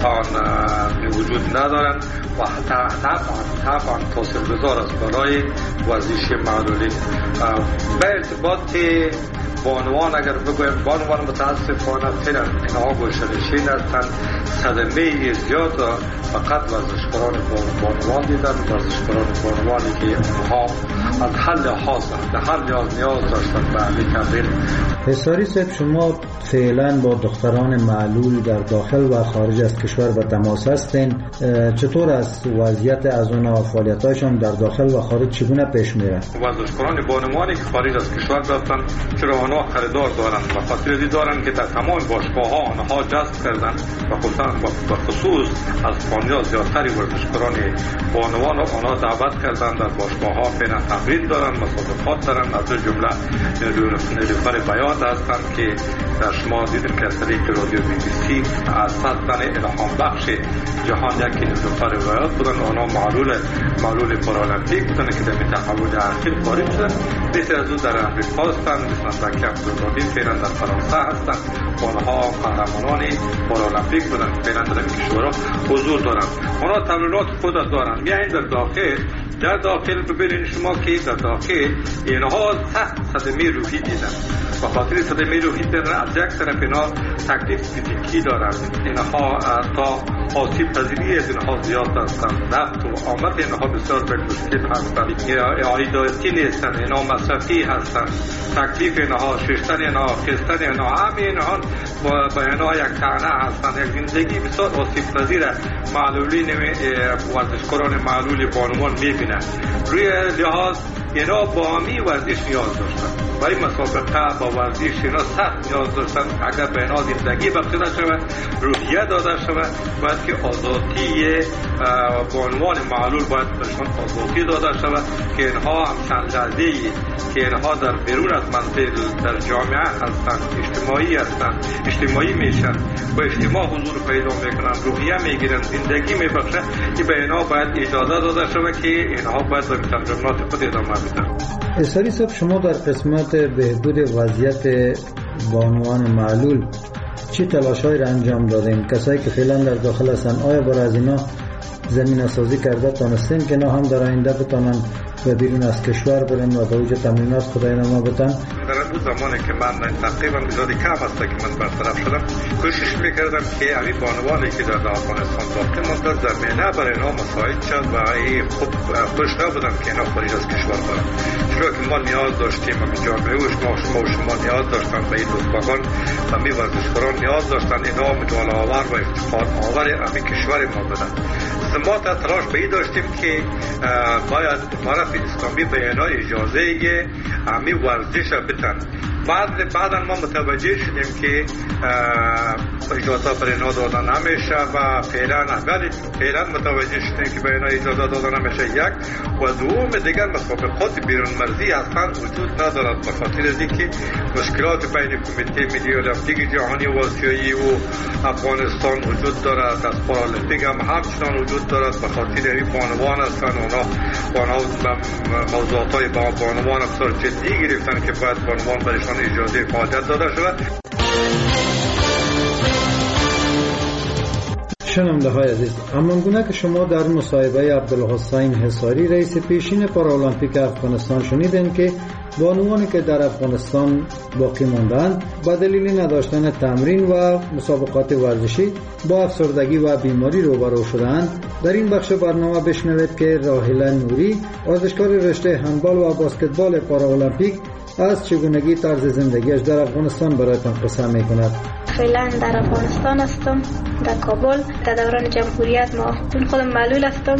آن وجود ندارند و طبعا طبعا تاثیرگذار است برای ورزش معلولین. به ارتباط بانوان اگر بگویم بانوان متاسفانه فعلا اینها گوشه‌نشین هستند. صدمه زیاد فقط ورزشکاران بانوان دیدن، ورزشکاران بانوانی که اونها از هر لحاظ در هر لحاظ نیاز داشتن به اهل تمرین. حساری صاحب شما فعلا با دختران معلول در داخل و خارج از کشور به تماس هستین، چطور است وضعیت از اونها و فعالیت‌هاشون در داخل و خارج چگونه پیش میره؟ ورزشکاران بانوانی که خارج از کشور رفتن چرا آنها خریدار دارند و خاطر دی دارند که در تمام باشگاه‌ها آنها جذب کردند و خصوصا و خصوص از فانیا زیادتری ورزشکاران بانوان آنها دعوت کردند در باشگاه‌ها فعلا تمرین دارند، مسابقات دارند. از جمله نیلوفر بیات هستند که در شما دیدیم که از طریق رادیو بی بی سی از سلطنه الهام بخش جهان یکی نیلوفر بیات بودن. آنها معلول معلول پارالمپیک بودن که در تحول اخیر خارج شدند. مثل از او در امریکا هستند، مثل زکی عبدالرادی فعلا در فرانسه هستند. آنها قهرمانان پارالمپیک بودن، فعلا در این کشورها حضور دارند. آنها تمرینات خود دارند. میایین در داخل در داخل ببینید شما که در داخل اینها سخت صدمه روحی دیدن و خاطر صدمه روحی دیدن از یک طرف اینا تکلیف فیزیکی دارند. اینها تا آسیب پذیری از اینها زیاد هستند. رفت و آمد اینها بسیار به مشکل هستند. عایداتی نیستند، اینها مصرفی هستند. تکلیف اینها ششتن اینها خستن اینها همه اینها با اینها یک تنه هستند. یک زندگی بسیار آسیب پذیر معلولین ورزشکاران معلول بانوان میبینند. روی لحاظ اینا با همی ورزش نیاز داشتن، برای مسابقه با ورزش اینا سخت نیاز داشتن. اگر به اینا زندگی بخشیده شود، روحیه داده شود، باید که آزادی بانوان معلول باید بهشون آزادی داده شود که اینها همچند لحظه‌ای که اینها در بیرون از منزل در جامعه هستند، اجتماعی هستند، اجتماعی میشن و اجتماع حضور پیدا میکنن، روحیه میگیرن، زندگی میبخشن که به اینها باید اجازه داده شود که اینها باید به تمرینات خود ادامه بدن. اساری صاحب شما در قسمت بهبود وضعیت بانوان معلول چی تلاش‌هایی را انجام دادین؟ کسایی که فعلا در داخل هستن آیا برای از اینا زمینه سازی کرده تانستین که نه هم در آینده بتانن و بیرون از کشور برن و به اوج تمرینات خدای نما بتن؟ در اون زمانی که من تقریبا بزرگی کم هست که من برطرف شدم کوشش میکردم که همین بانوانی که در افغانستان باقی مانده زمینه برای اینا مساعد شد و خوب خوش نبودم که اینا خارج از کشور برن، چرا که ما نیاز داشتیم همین جامعه و شما شما و شما نیاز داشتن به این دوستان و می ورزشکاران نیاز داشتن اینا مدال آور و افتخار آور همین کشور ما بدن. ما تا تلاش به این داشتیم که باید امارت اسلامی به اینا اجازه همین ورزش بدن. بعد بعدا ما متوجه شدیم که اجازه برای اینا داده نمیشه و فعلا اول فعلا متوجه شدیم که برای اینا اجازه داده نمیشه. یک و دوم دیگر مسابقات بیرون مرزی اصلا وجود ندارد به خاطر از اینکه مشکلات بین کمیته ملی المپیک جهانی و آسیایی و افغانستان وجود دارد. از پارالمپیک هم همچنان وجود دارد به خاطر این بانوان هستن. اونا بانوان موضوعات های با بانوان بسیار جدی گرفتن که باید بانوان برایشان اجازه فعالیت داده شود. شنونده های عزیز، همانگونه که شما در مصاحبه عبدالحسین حصاری رئیس پیشین پارالمپیک افغانستان شنیدین که بانوانی که در افغانستان باقی ماندند به دلیل نداشتن تمرین و مسابقات ورزشی با افسردگی و بیماری روبرو شدند، در این بخش برنامه بشنوید که راحله نوری، ورزشکار رشته هندبال و بسکتبال پارالمپیک، از چگونگی طرز زندگیش در افغانستان برایتان قصه می‌کند. فعلا در افغانستان هستم، در کابل. در دوران جمهوریت ما چون خودم معلول هستم،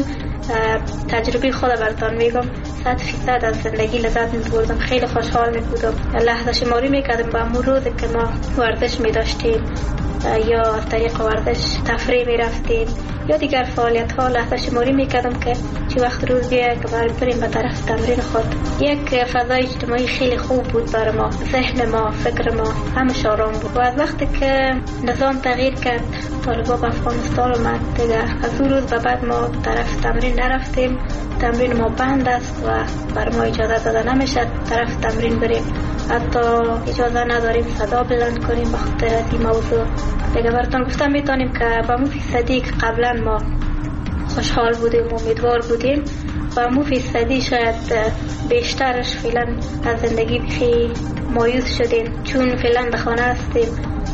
تجربه خود براتون میگم. صد فیصد از زندگی لذت می‌بردم، خیلی خوشحال می‌بودم. لحظه شماری می‌کردم به امور روزی که ما ورزش می‌داشتیم یا از طریق ورزش تفریح می‌رفتیم یا دیگر فعالیت‌ها، لحظه شماری می‌کردم که چه وقت روز بیاید که بریم به طرف تمرین خود. یک فضای اجتماعی خیلی خوب بود برای ما، ذهن ما، فکر ما همه آرام بود. و از وقتی که نظام تغییر کرد، طالبان به افغانستان اومد دیگه، از اون روز به بعد ما طرف تمرین نرفتیم. تمرین ما بند است و بر ما اجازه داده نمیشه طرف تمرین بریم، حتی اجازه نداریم صدا بلند کنیم به خاطر از این موضوع. دیگه براتون گفتم میتونیم که با مو فیصدی که قبلا ما خوشحال بودیم و امیدوار بودیم، با مو فیصدی شاید بیشترش فعلا از زندگی بخی مایوس شدیم، چون فعلا به خانه هستیم،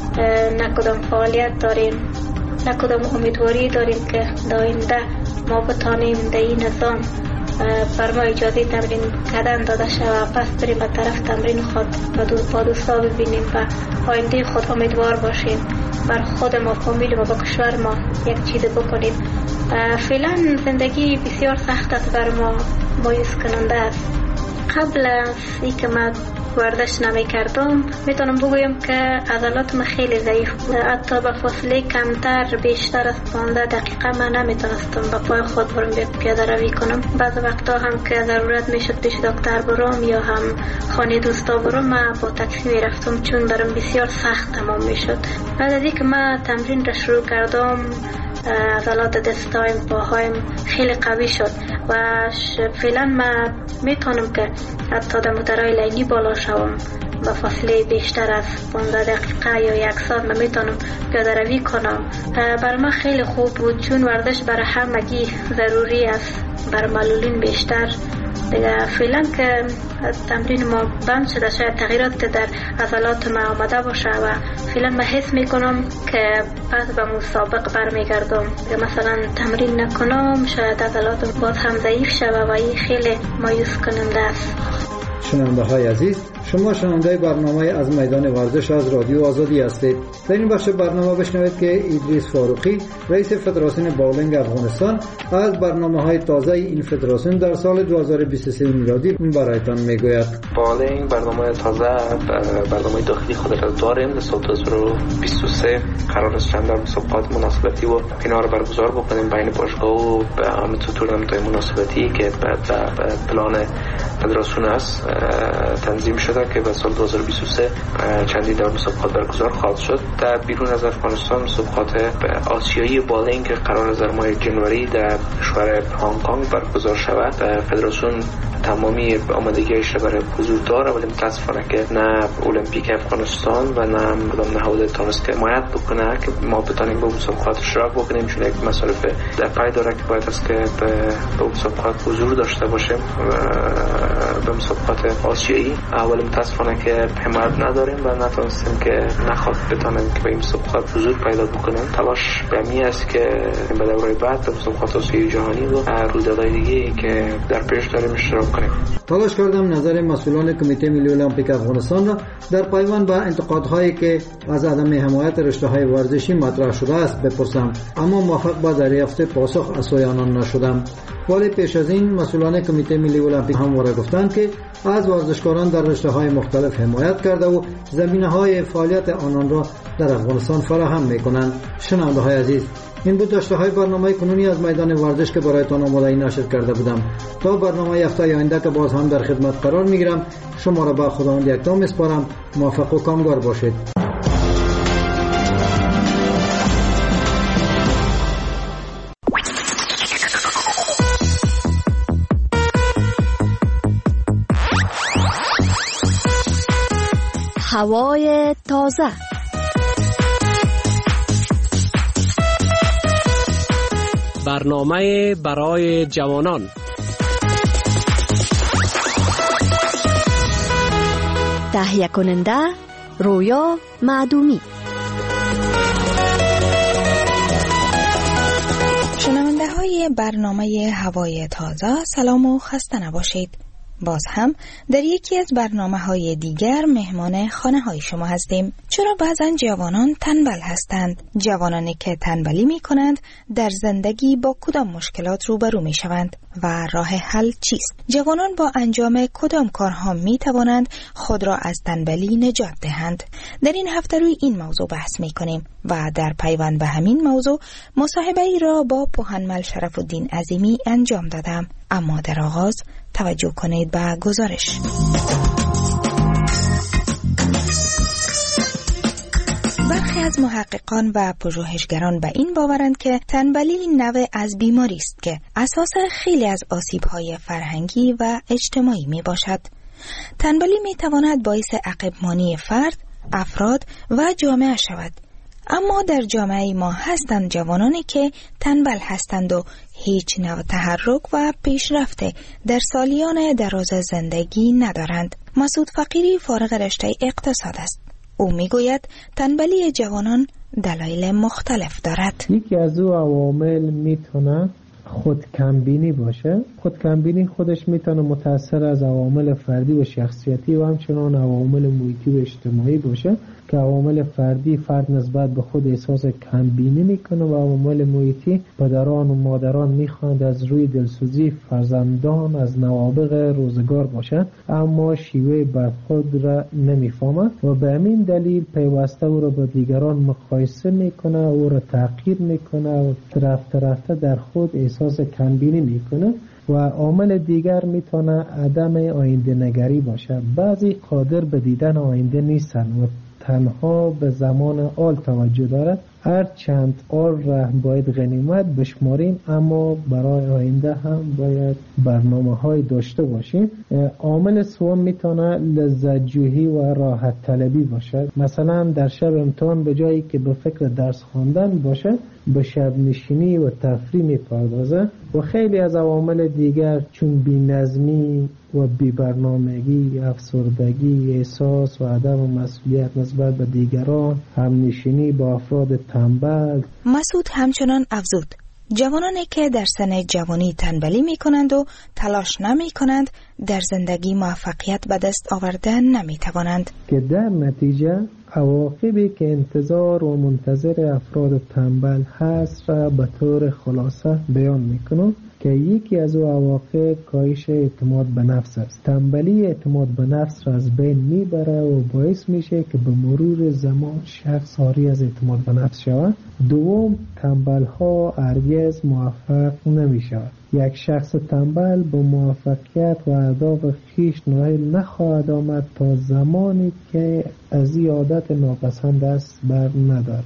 نه کدام فعالیت داریم، نه کدام امیدواری داریم که در آینده ما بتانیم در این نظام بر ما اجازه تمرین کردن داده شود، پس بریم به طرف تمرین خود با دوستا ببینیم و آینده خود امیدوار باشیم، بر خود ما، فامیل ما، با کشور ما یک چیز بکنیم. فعلا زندگی بسیار سخت است بر ما، مایوس کننده است. قبل از اینکه من ورزش نمی کردم میتونم بگویم که عضلات من خیلی ضعیف بود، حتی به فاصله کمتر بیشتر از پانزده دقیقه من نمیتونستم با پای خود برم پیاده روی کنم. بعض وقتا هم که ضرورت میشد پیش دکتر برم یا هم خانه دوستا برم، من با تاکسی میرفتم چون برام بسیار سخت تمام میشد. بعد از اینکه من تمرین را شروع کردم، عضلات دستایم، پاهایم خیلی قوی شد و فعلا من میتونم که حتی در موتورهای لیلی بالا شوم با فاصله بیشتر از پانزده دقیقه یا یک ساعت. من میتونم پیاده روی کنم. برای من خیلی خوب بود چون ورزش برای همگی ضروری است، برای معلولین بیشتر. دیگه فعلا که تمرین ما بند شده، شاید تغییرات در عضلات ما آمده باشه و فعلا من حس میکنم که پس به مسابق برمیگردم. مثلا تمرین نکنم شاید عضلات باز هم ضعیف شده و این خیلی مایوس کننده است. شنونده های عزیز، شما شنونده برنامه از میدان ورزش از رادیو آزادی هستید. در این بخش برنامه بشنوید که ادریس فاروقی، رئیس فدراسیون باولینگ افغانستان، از برنامه های تازه این فدراسیون در سال دو هزار و بیست و سه میلادی برایتان میگوید. باولینگ برنامه تازه، برنامه داخلی خود را داریم. در سال دو هزار و بیست و سه قرار است چند مسابقات مناسبتی و اینا رو برگزار بکنیم بین باشگاه و همینطور تورنمنت‌های مناسبتی که به پلان فدراسیون است تنظیم شده که به سال دو هزار و بیست و سه چندین دور مسابقات برگزار خواهد شد. در بیرون از افغانستان مسابقات آسیایی بالینگ قرار است در ماه جنوری در کشور هنگ کنگ برگزار شود. فدراسیون تمامی آمادگیش را برای حضور داره، ولی متاسفانه که نه المپیک افغانستان و نه کدام نهاد تونسته حمایت بکنه که ما بتونیم به مسابقات اشتراک بکنیم، چون یک مصارف در پای داره که باید است که به مسابقات حضور داشته باشیم به مسابقات آسیایی. اول متاسفانه که حمایت نداریم و نتونستیم که نخواد بتونیم که به این مسابقات حضور پیدا بکنیم. تلاش برمی است که به دوره بعد به مسابقات آسیایی جهانی و رویدادهای دیگه که در پیش داریم اشتراک کنیم. تلاش کردم نظر مسئولان کمیته ملی المپیک افغانستان را در پیوند با انتقادهایی که از عدم حمایت رشته‌های ورزشی مطرح شده است بپرسم، اما موفق به دریافت پاسخ از سوی آنان نشدم. ولی پیش از این مسئولان کمیته ملی المپیک همواره گفتند که از ورزشکاران در رشته‌های مختلف حمایت کرده و زمینه‌های فعالیت آنان را در افغانستان فراهم می‌کنند. شنونده‌های عزیز، این بود داشته‌های برنامه کنونی از میدان ورزش که برایتان آماده نشر کرده بودم. تا برنامه هفته آینده که باز هم در خدمت قرار می‌گیرم، شما را به خداوند یکتا می‌سپارم. موفق و کامگار باشید. هوای تازه. برنامه برای جوانان. تهیه کننده رویا معدومی. شنونده های برنامه هوای تازه، سلام و خسته نباشید. باز هم در یکی از برنامه های دیگر مهمان خانه های شما هستیم. چرا بعضا جوانان تنبل هستند؟ جوانانی که تنبلی می کنند در زندگی با کدام مشکلات روبرو می شوند و راه حل چیست؟ جوانان با انجام کدام کارها می توانند خود را از تنبلی نجات دهند؟ در این هفته روی این موضوع بحث می کنیم و در پیوند به همین موضوع مصاحبه ای را با پوهنمل شرف الدین عظیمی انجام دادم. اما در آغاز توجه کنید به گزارش. برخی از محققان و پژوهشگران به این باورند که تنبلی نوع از بیماری است که اساس خیلی از آسیب‌های فرهنگی و اجتماعی می باشد. تنبلی می تواند باعث عقب‌مانی فرد، افراد و جامعه شود. اما در جامعه ما هستند جوانانی که تنبل هستند و هیچ نوع تحرک و پیشرفت در سالیان دراز زندگی ندارند. مسعود فقیری فارغ رشته اقتصاد است. او میگوید تنبلی جوانان دلایل مختلف دارد. یکی از او عوامل میتونه خود کمبینی باشه. خود کمبینی خودش میتونه متأثر از عوامل فردی و شخصیتی و همچنان عوامل محیطی و اجتماعی باشه که عوامل فردی فرد نسبت به خود احساس کمبینی میکنه و عوامل محیطی پدران و مادران میخواند از روی دلسوزی فرزندان از نوابغ روزگار باشند، اما شیوه برخورد را نمیفهمند و به همین دلیل پیوسته او را با دیگران مقایسه میکنه، او را تحقیر میکنه و رفته رفته در خود احساس کمبینی میکنه. و عامل دیگر میتونه عدم آینده نگری باشه. بعضی قادر به دیدن آینده نیستن و تنها به زمان آل توجه دارد. هر چند آل را باید غنیمت بشماریم، اما برای آینده هم باید برنامه های داشته باشیم. عامل سوم میتونه لذت جویی و راحت طلبی باشد. مثلا در شب امتحان به جایی که به فکر درس خواندن باشه به شب نشینی و تفریح میپردازه. و خیلی از عوامل دیگر چون بی‌نظمی و بی‌برنامگی، افسردگی، احساس و عدم مسئولیت نسبت به دیگران، همنشینی با افراد تنبل. مسعود همچنان افزود جوانانی که در سن جوانی تنبلی می کنند و تلاش نمی کنند در زندگی موفقیت به دست آوردن نمی توانند که در نتیجه عواقبی که انتظار و منتظر افراد تنبل هست را به طور خلاصه بیان می کنم که یکی از او عواقب کاهش اعتماد به نفس است. تنبلی اعتماد به نفس را از بین میبره و باعث میشه که به مرور زمان شخص عاری از اعتماد به نفس شود. دوم، تنبل ها هرگز موفق نمی شود. یک شخص تنبل با موفقیت و اهداف خویش نائل نخواهد آمد تا زمانی که از این عادت ناپسند است بر ندارد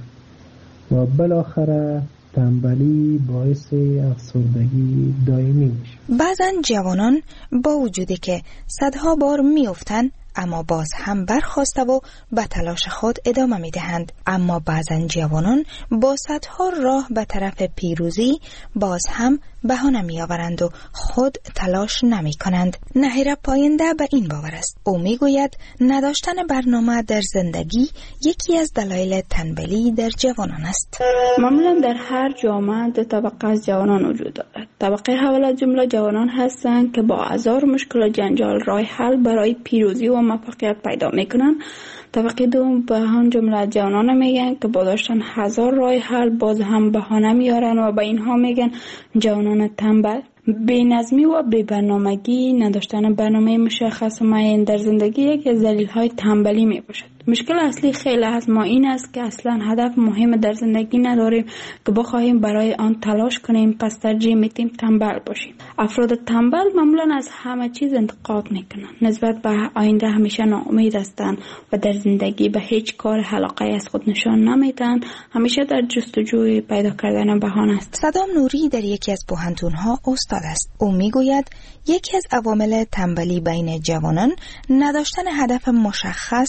و بالاخره تنبلی باعث افسردگی دائمی میشه. بعضا جوانان با وجودی که صدها بار میافتند اما باز هم برخاسته و به تلاش خود ادامه میدهند. اما بعضا جوانان با صدها راه به طرف پیروزی باز هم بهانه میآورند و خود تلاش نمی کنند. نهیر پاینده به این باور است. او میگوید نداشتن برنامه در زندگی یکی از دلایل تنبلی در جوانان است. معمولا در هر جامعه دو طبقه از جوانان وجود دارد. طبقه اول از جمله جوانان هستند که با هزار مشکل و جنجال راه حل برای پیروزی و موفقیت پیدا میکنند. طبقه دوم به هم جمله جوانان میگن که با داشتن هزار راه حل باز هم بهانه میارن و به اینها میگن جوانان تنبل. بی‌نظمی و بی‌برنامگی، نداشتن برنامه مشخص و معین در زندگی یکی از دلایل تنبلی میباشد. مشکل اصلی خیلی از ما این است که اصلا هدف مهم در زندگی نداریم که بخواهیم برای آن تلاش کنیم، پس ترجیح میدیم تنبل باشیم. افراد تنبل معمولا از همه چیز انتقاد میکنند، نسبت به آینده همیشه ناامید هستند و در زندگی به هیچ کار علاقه از خود نشان نمیدن، همیشه در جستجوی پیدا کردن بهانه است. صدام نوری در یکی از پوهنتون‌ها استاد است. او میگوید یکی از عوامل تنبلی بین جوانان نداشتن هدف مشخص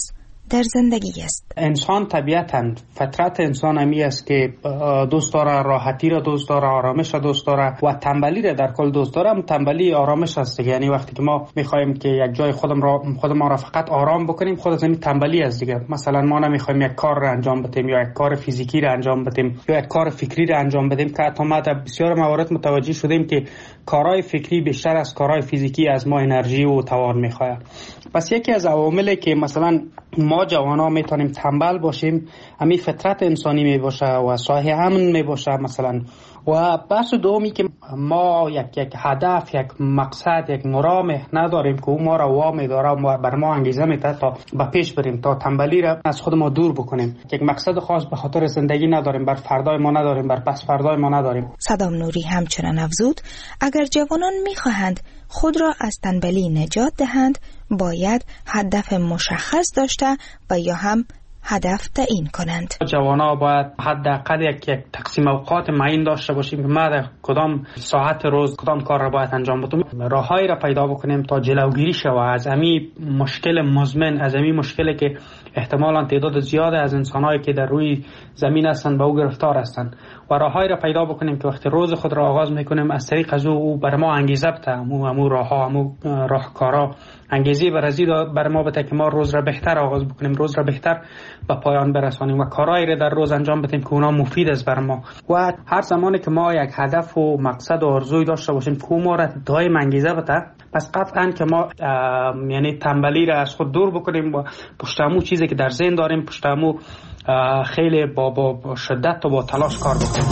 در زندگی است. انسان طبیعتاً فطرت انسان همی است که دوست داره راحتی را دوست داره، آرامش را دوست داره و تنبلی را در کل دوست داره. تنبلی آرامش است. یعنی وقتی که ما میخوایم که یک جای خودم را خودم را فقط آرام بکنیم، خود از این تنبلی است دیگه. مثلا ما نمیخوایم یک کار را انجام بدیم یا یک کار فیزیکی را انجام بدیم یا یک کار فکری را انجام بدیم که حتی ما در بسیار موارد متوجه شدیم که کارهای فکری بیشتر از کارهای فیزیکی از ما انرژی و توان میخواد. پس یکی از عواملی که مثلا ما جوانا میتونیم تنبل باشیم همین فطرت انسانی می باشه و صاحب امن می باشه مثلا. و بحث دومی که ما یک یک هدف، یک مقصد، یک مرام نداریم که او ما را وامی داره و بر ما انگیزه میده تا به پیش بریم، تا تنبلی را از خود ما دور بکنیم. یک مقصد خاص به خاطر زندگی نداریم، بر فردای ما نداریم، بر پس فردای ما نداریم. صدام نوری همچنان افزود اگر جوانان میخواهند خود را از تنبلی نجات دهند باید هدف مشخص داشته و یا هم هدف تعیین کنند. جوانا باید حداقل یک یک تقسیم اوقات معین داشته باشیم که ما در کدام ساعت روز کدام کار را باید انجام بدیم. راههایی را پیدا بکنیم تا جلوگیری شود از امی مشکل مزمن، از امی مشکلی که احتمالاً تعداد زیاد از انسان‌هایی که در روی زمین هستند به او گرفتار هستند و راههایی را پیدا بکنیم که وقتی روز خود را آغاز میکنیم از طریق از او بر ما انگیزه بده، امو امو راهها، امو راهکارا انگیزه برازی بر ما بده که ما روز را بهتر آغاز بکنیم، روز را بهتر به پایان برسانیم و کارهایی را در روز انجام بدیم که اونا مفید است بر ما. و هر زمانی که ما یک هدف و مقصد و آرزوی داشته باشیم که ما را دائم انگیزه بده، پس قطعاً که ما یعنی تنبلی را از خود دور بکنیم و پشت همون چیزی که در ذهن داریم پشت همون خیلی با, با, با شدت و با تلاش کار بکنیم.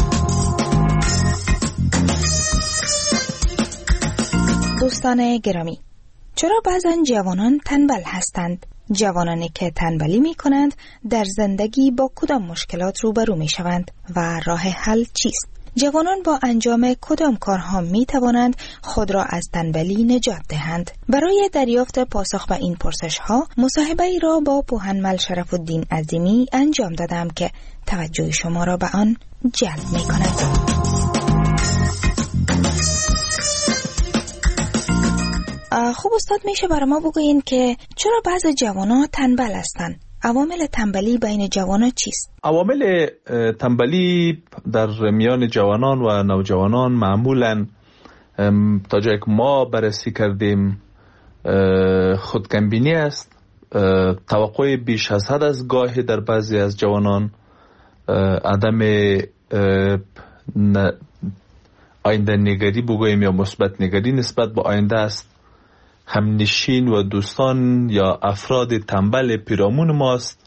دوستان گرامی، چرا بعضن جوانان تنبل هستند؟ جوانانی که تنبلی می کنند در زندگی با کدام مشکلات روبرو می شوند و راه حل چیست؟ جوانان با انجام کدام کارها می توانند خود را از تنبلی نجات دهند؟ برای دریافت پاسخ به این پرسش ها مصاحبه ای را با پوهنمل شرف الدین عظیمی انجام دادم که توجه شما را به آن جلب می کند. خوب استاد، میشه برای ما بگوین که چرا بعض جوانان تنبل هستند؟ عوامل تنبلی بین جوانان چیست؟ عوامل تنبلی در میان جوانان و نوجوانان معمولاً تا جایی که ما بررسی کردیم خودکمبینی است، توقع بیش از حد از گاهی در بعضی از جوانان، عدم آینده نگری بگوییم یا مثبت نگری نسبت به آینده است، همنشین و دوستان یا افراد تنبل پیرامون ماست،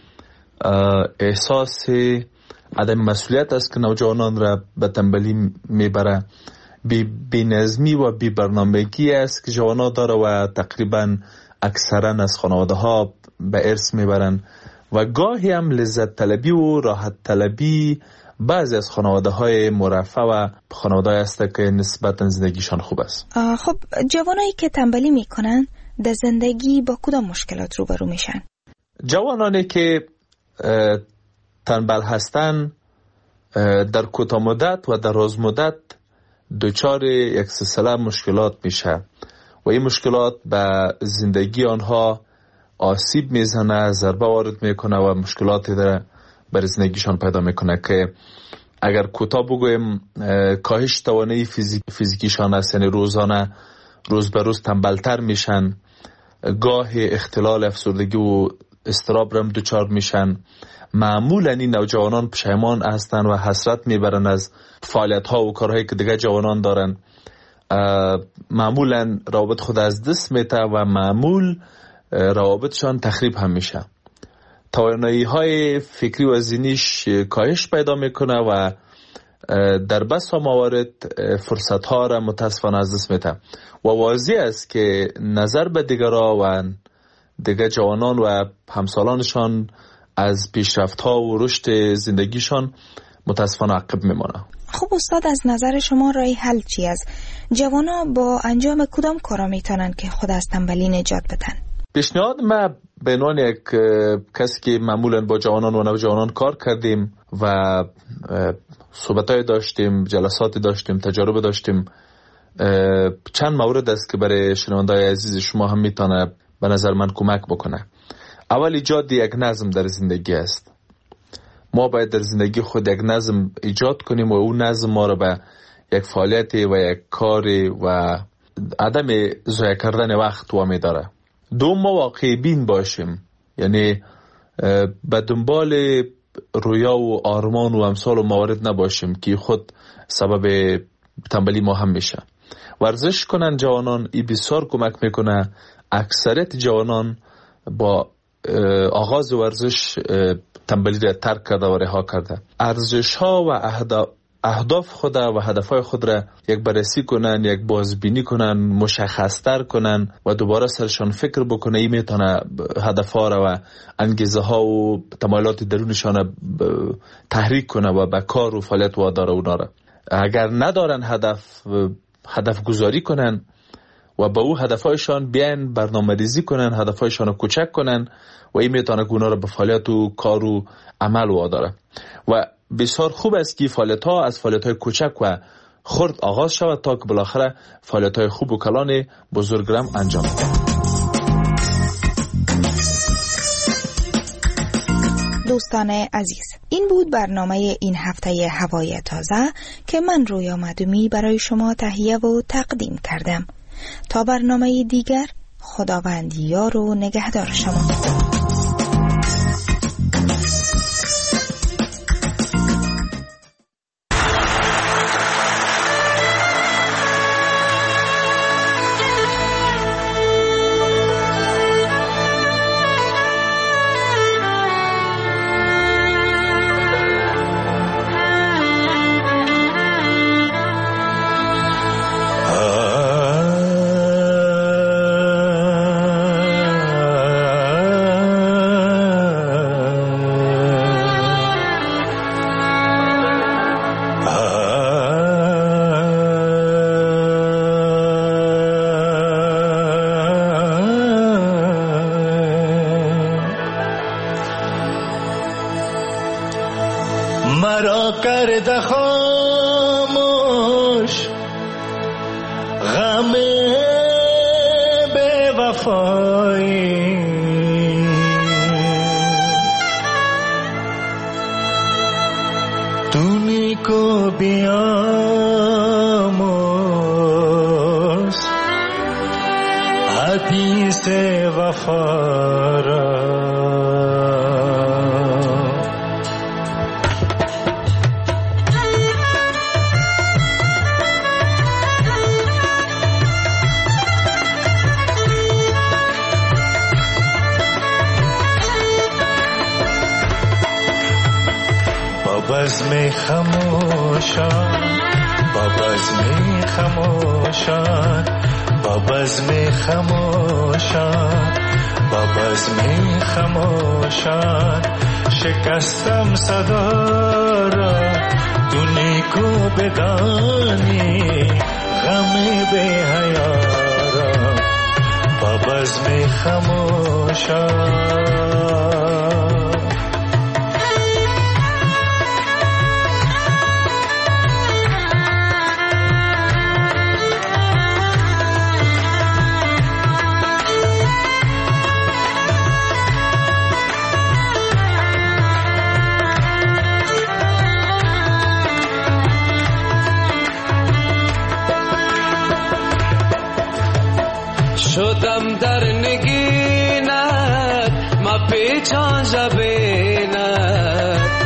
احساس عدم مسئولیت است که نوجوانان را به تنبلی میبره، بی نظمی و بی برنامگی است که جوانان داره و تقریبا اکثرا از خانواده ها به ارث میبرن و گاهی هم لذت طلبی و راحت طلبی بعضی از خانواده های مرفه و خانواده هست که نسبتا زندگیشان خوب است. خب جوانایی که تنبلی میکنن در زندگی با کدام مشکلات روبرو میشن؟ جوانانی که تنبل هستن در کوتاه مدت و در دراز مدت دچار یک سلسله مشکلات میشه و این مشکلات به زندگی آنها آسیب میزنه، ضربه وارد میکنه و مشکلاتی در برای زندگیشان پیدا میکنه که اگر کوتاه بگویم کاهش توانایی فیزیک فیزیکیشان است، یعنی روزانه روز به روز تنبلتر میشن، گاه اختلال افسردگی و اضطراب رم دچار میشن. معمولا این نوجوانان پشیمان هستن و حسرت میبرن از فعالیت ها و کارهایی که دیگه جوانان دارن، معمولا روابط خود از دست میته و معمول روابطشان تخریب هم میشه، توانایی های فکری و ذهنیش کاهش پیدا میکنه و در بسا موارد فرصت ها را متاسفانه از دست میده و واضح است که نظر به دیگران و دیگر جوانان و همسالانشان از پیشرفت ها و رشد زندگیشان متاسفانه عقب میمانه. خب استاد، از نظر شما راه حل چی است؟ جوانا با انجام کدام کارا میتونن که خود از تنبلی نجات بدن؟ پیشنهاد ما به عنوان یک کسی که معمولا با جوانان و نوجوانان کار کردیم و صحبتای داشتیم، جلساتی داشتیم، تجارب داشتیم، چند مورد است که برای شنونده‌های عزیز شما هم میتونه به نظر من کمک بکنه. اول ایجاد یک نظم در زندگی است. ما باید در زندگی خود یک نظم ایجاد کنیم و اون نظم ما رو به یک فعالیت و یک کار و عدم ضایع کردن وقت وامی داره. دوم، ما واقعی بین باشیم، یعنی به دنبال رویا و آرمان و امثال و موارد نباشیم که خود سبب تنبلی ما هم میشه. ورزش کنن جوانان، این بسیار کمک میکنه. اکثریت جوانان با آغاز ورزش تنبلی را ترک کرده و رها کرده. ارزش ها و اهداف خود و هدف های خود را یک بررسی کنن، یک بازبینی کنن، مشخصتر کنن و دوباره سرشان فکر بکنه. این میتونه هدف ها را و انگیزه ها و تمایلات درونشان تحریک کنه و به کار و فعالیت واداره اونا را. اگر ندارن هدف هدف گذاری کنن و با او هدفهایشان بیان برنامه ریزی کنن، هدفهایشان رو کوچک کنن و این میتونه که اونا رو به فعالیت و کار و عمل واداره. و بسیار خوب است که فعالیت ها از فعالیت های کوچک و خرد آغاز شود تا که بالاخره فعالیت های خوب و کلان بزرگرم انجام دهد. دوستان عزیز، این بود برنامه این هفته هوای تازه که من رویا معدومی برای شما تهیه و تقدیم کردم. تا برنامه دیگر، خداوند یار و نگهدار شما. مرا کرده خاموش غم بے وفایی، تونی کو بیاموز حدیث وفا را. بزم خموشان، با بزم خموشان، با بزم خموشان، با بزم خموشان، شکستم صدا را تو نیکو بدانی غم بی حیا را. با بزم خموشان، شدم در نگینت ما پیچان جبینت،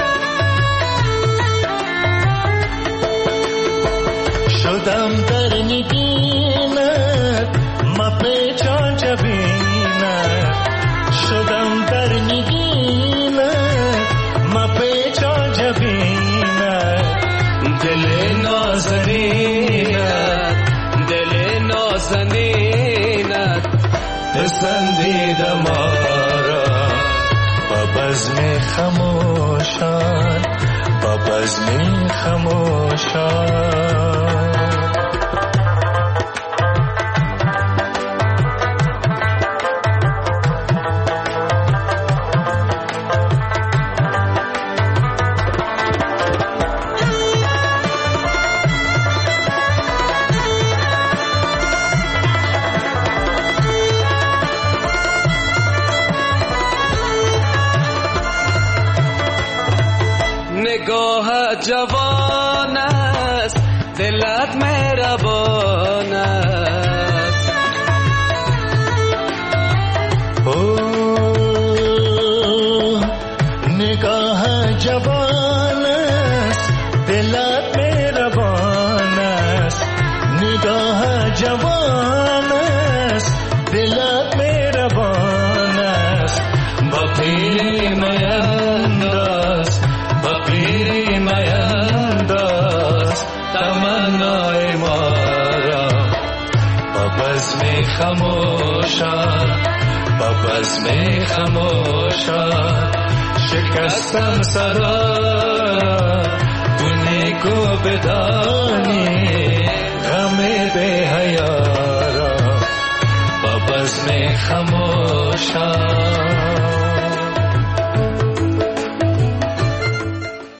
شدم در نگینت ما پیچان جبینت، شدم در نگینت ما پیچان جبینت. دل نازنینت دل نازنینت پسندیده ما را. با بزم خموشان، با بزم خموشان، نگاه جوان است دلت مهربان است اوه نگاه جوان است دلت مهربان است نگاه جوان است دلت مهربان است با پیری مینداز با پیری مینداز تمنای ما را با بزم خموشان با بزم خموشان شکستم صدا تو نیکو بدانی غم به حیا را با بزم خموشان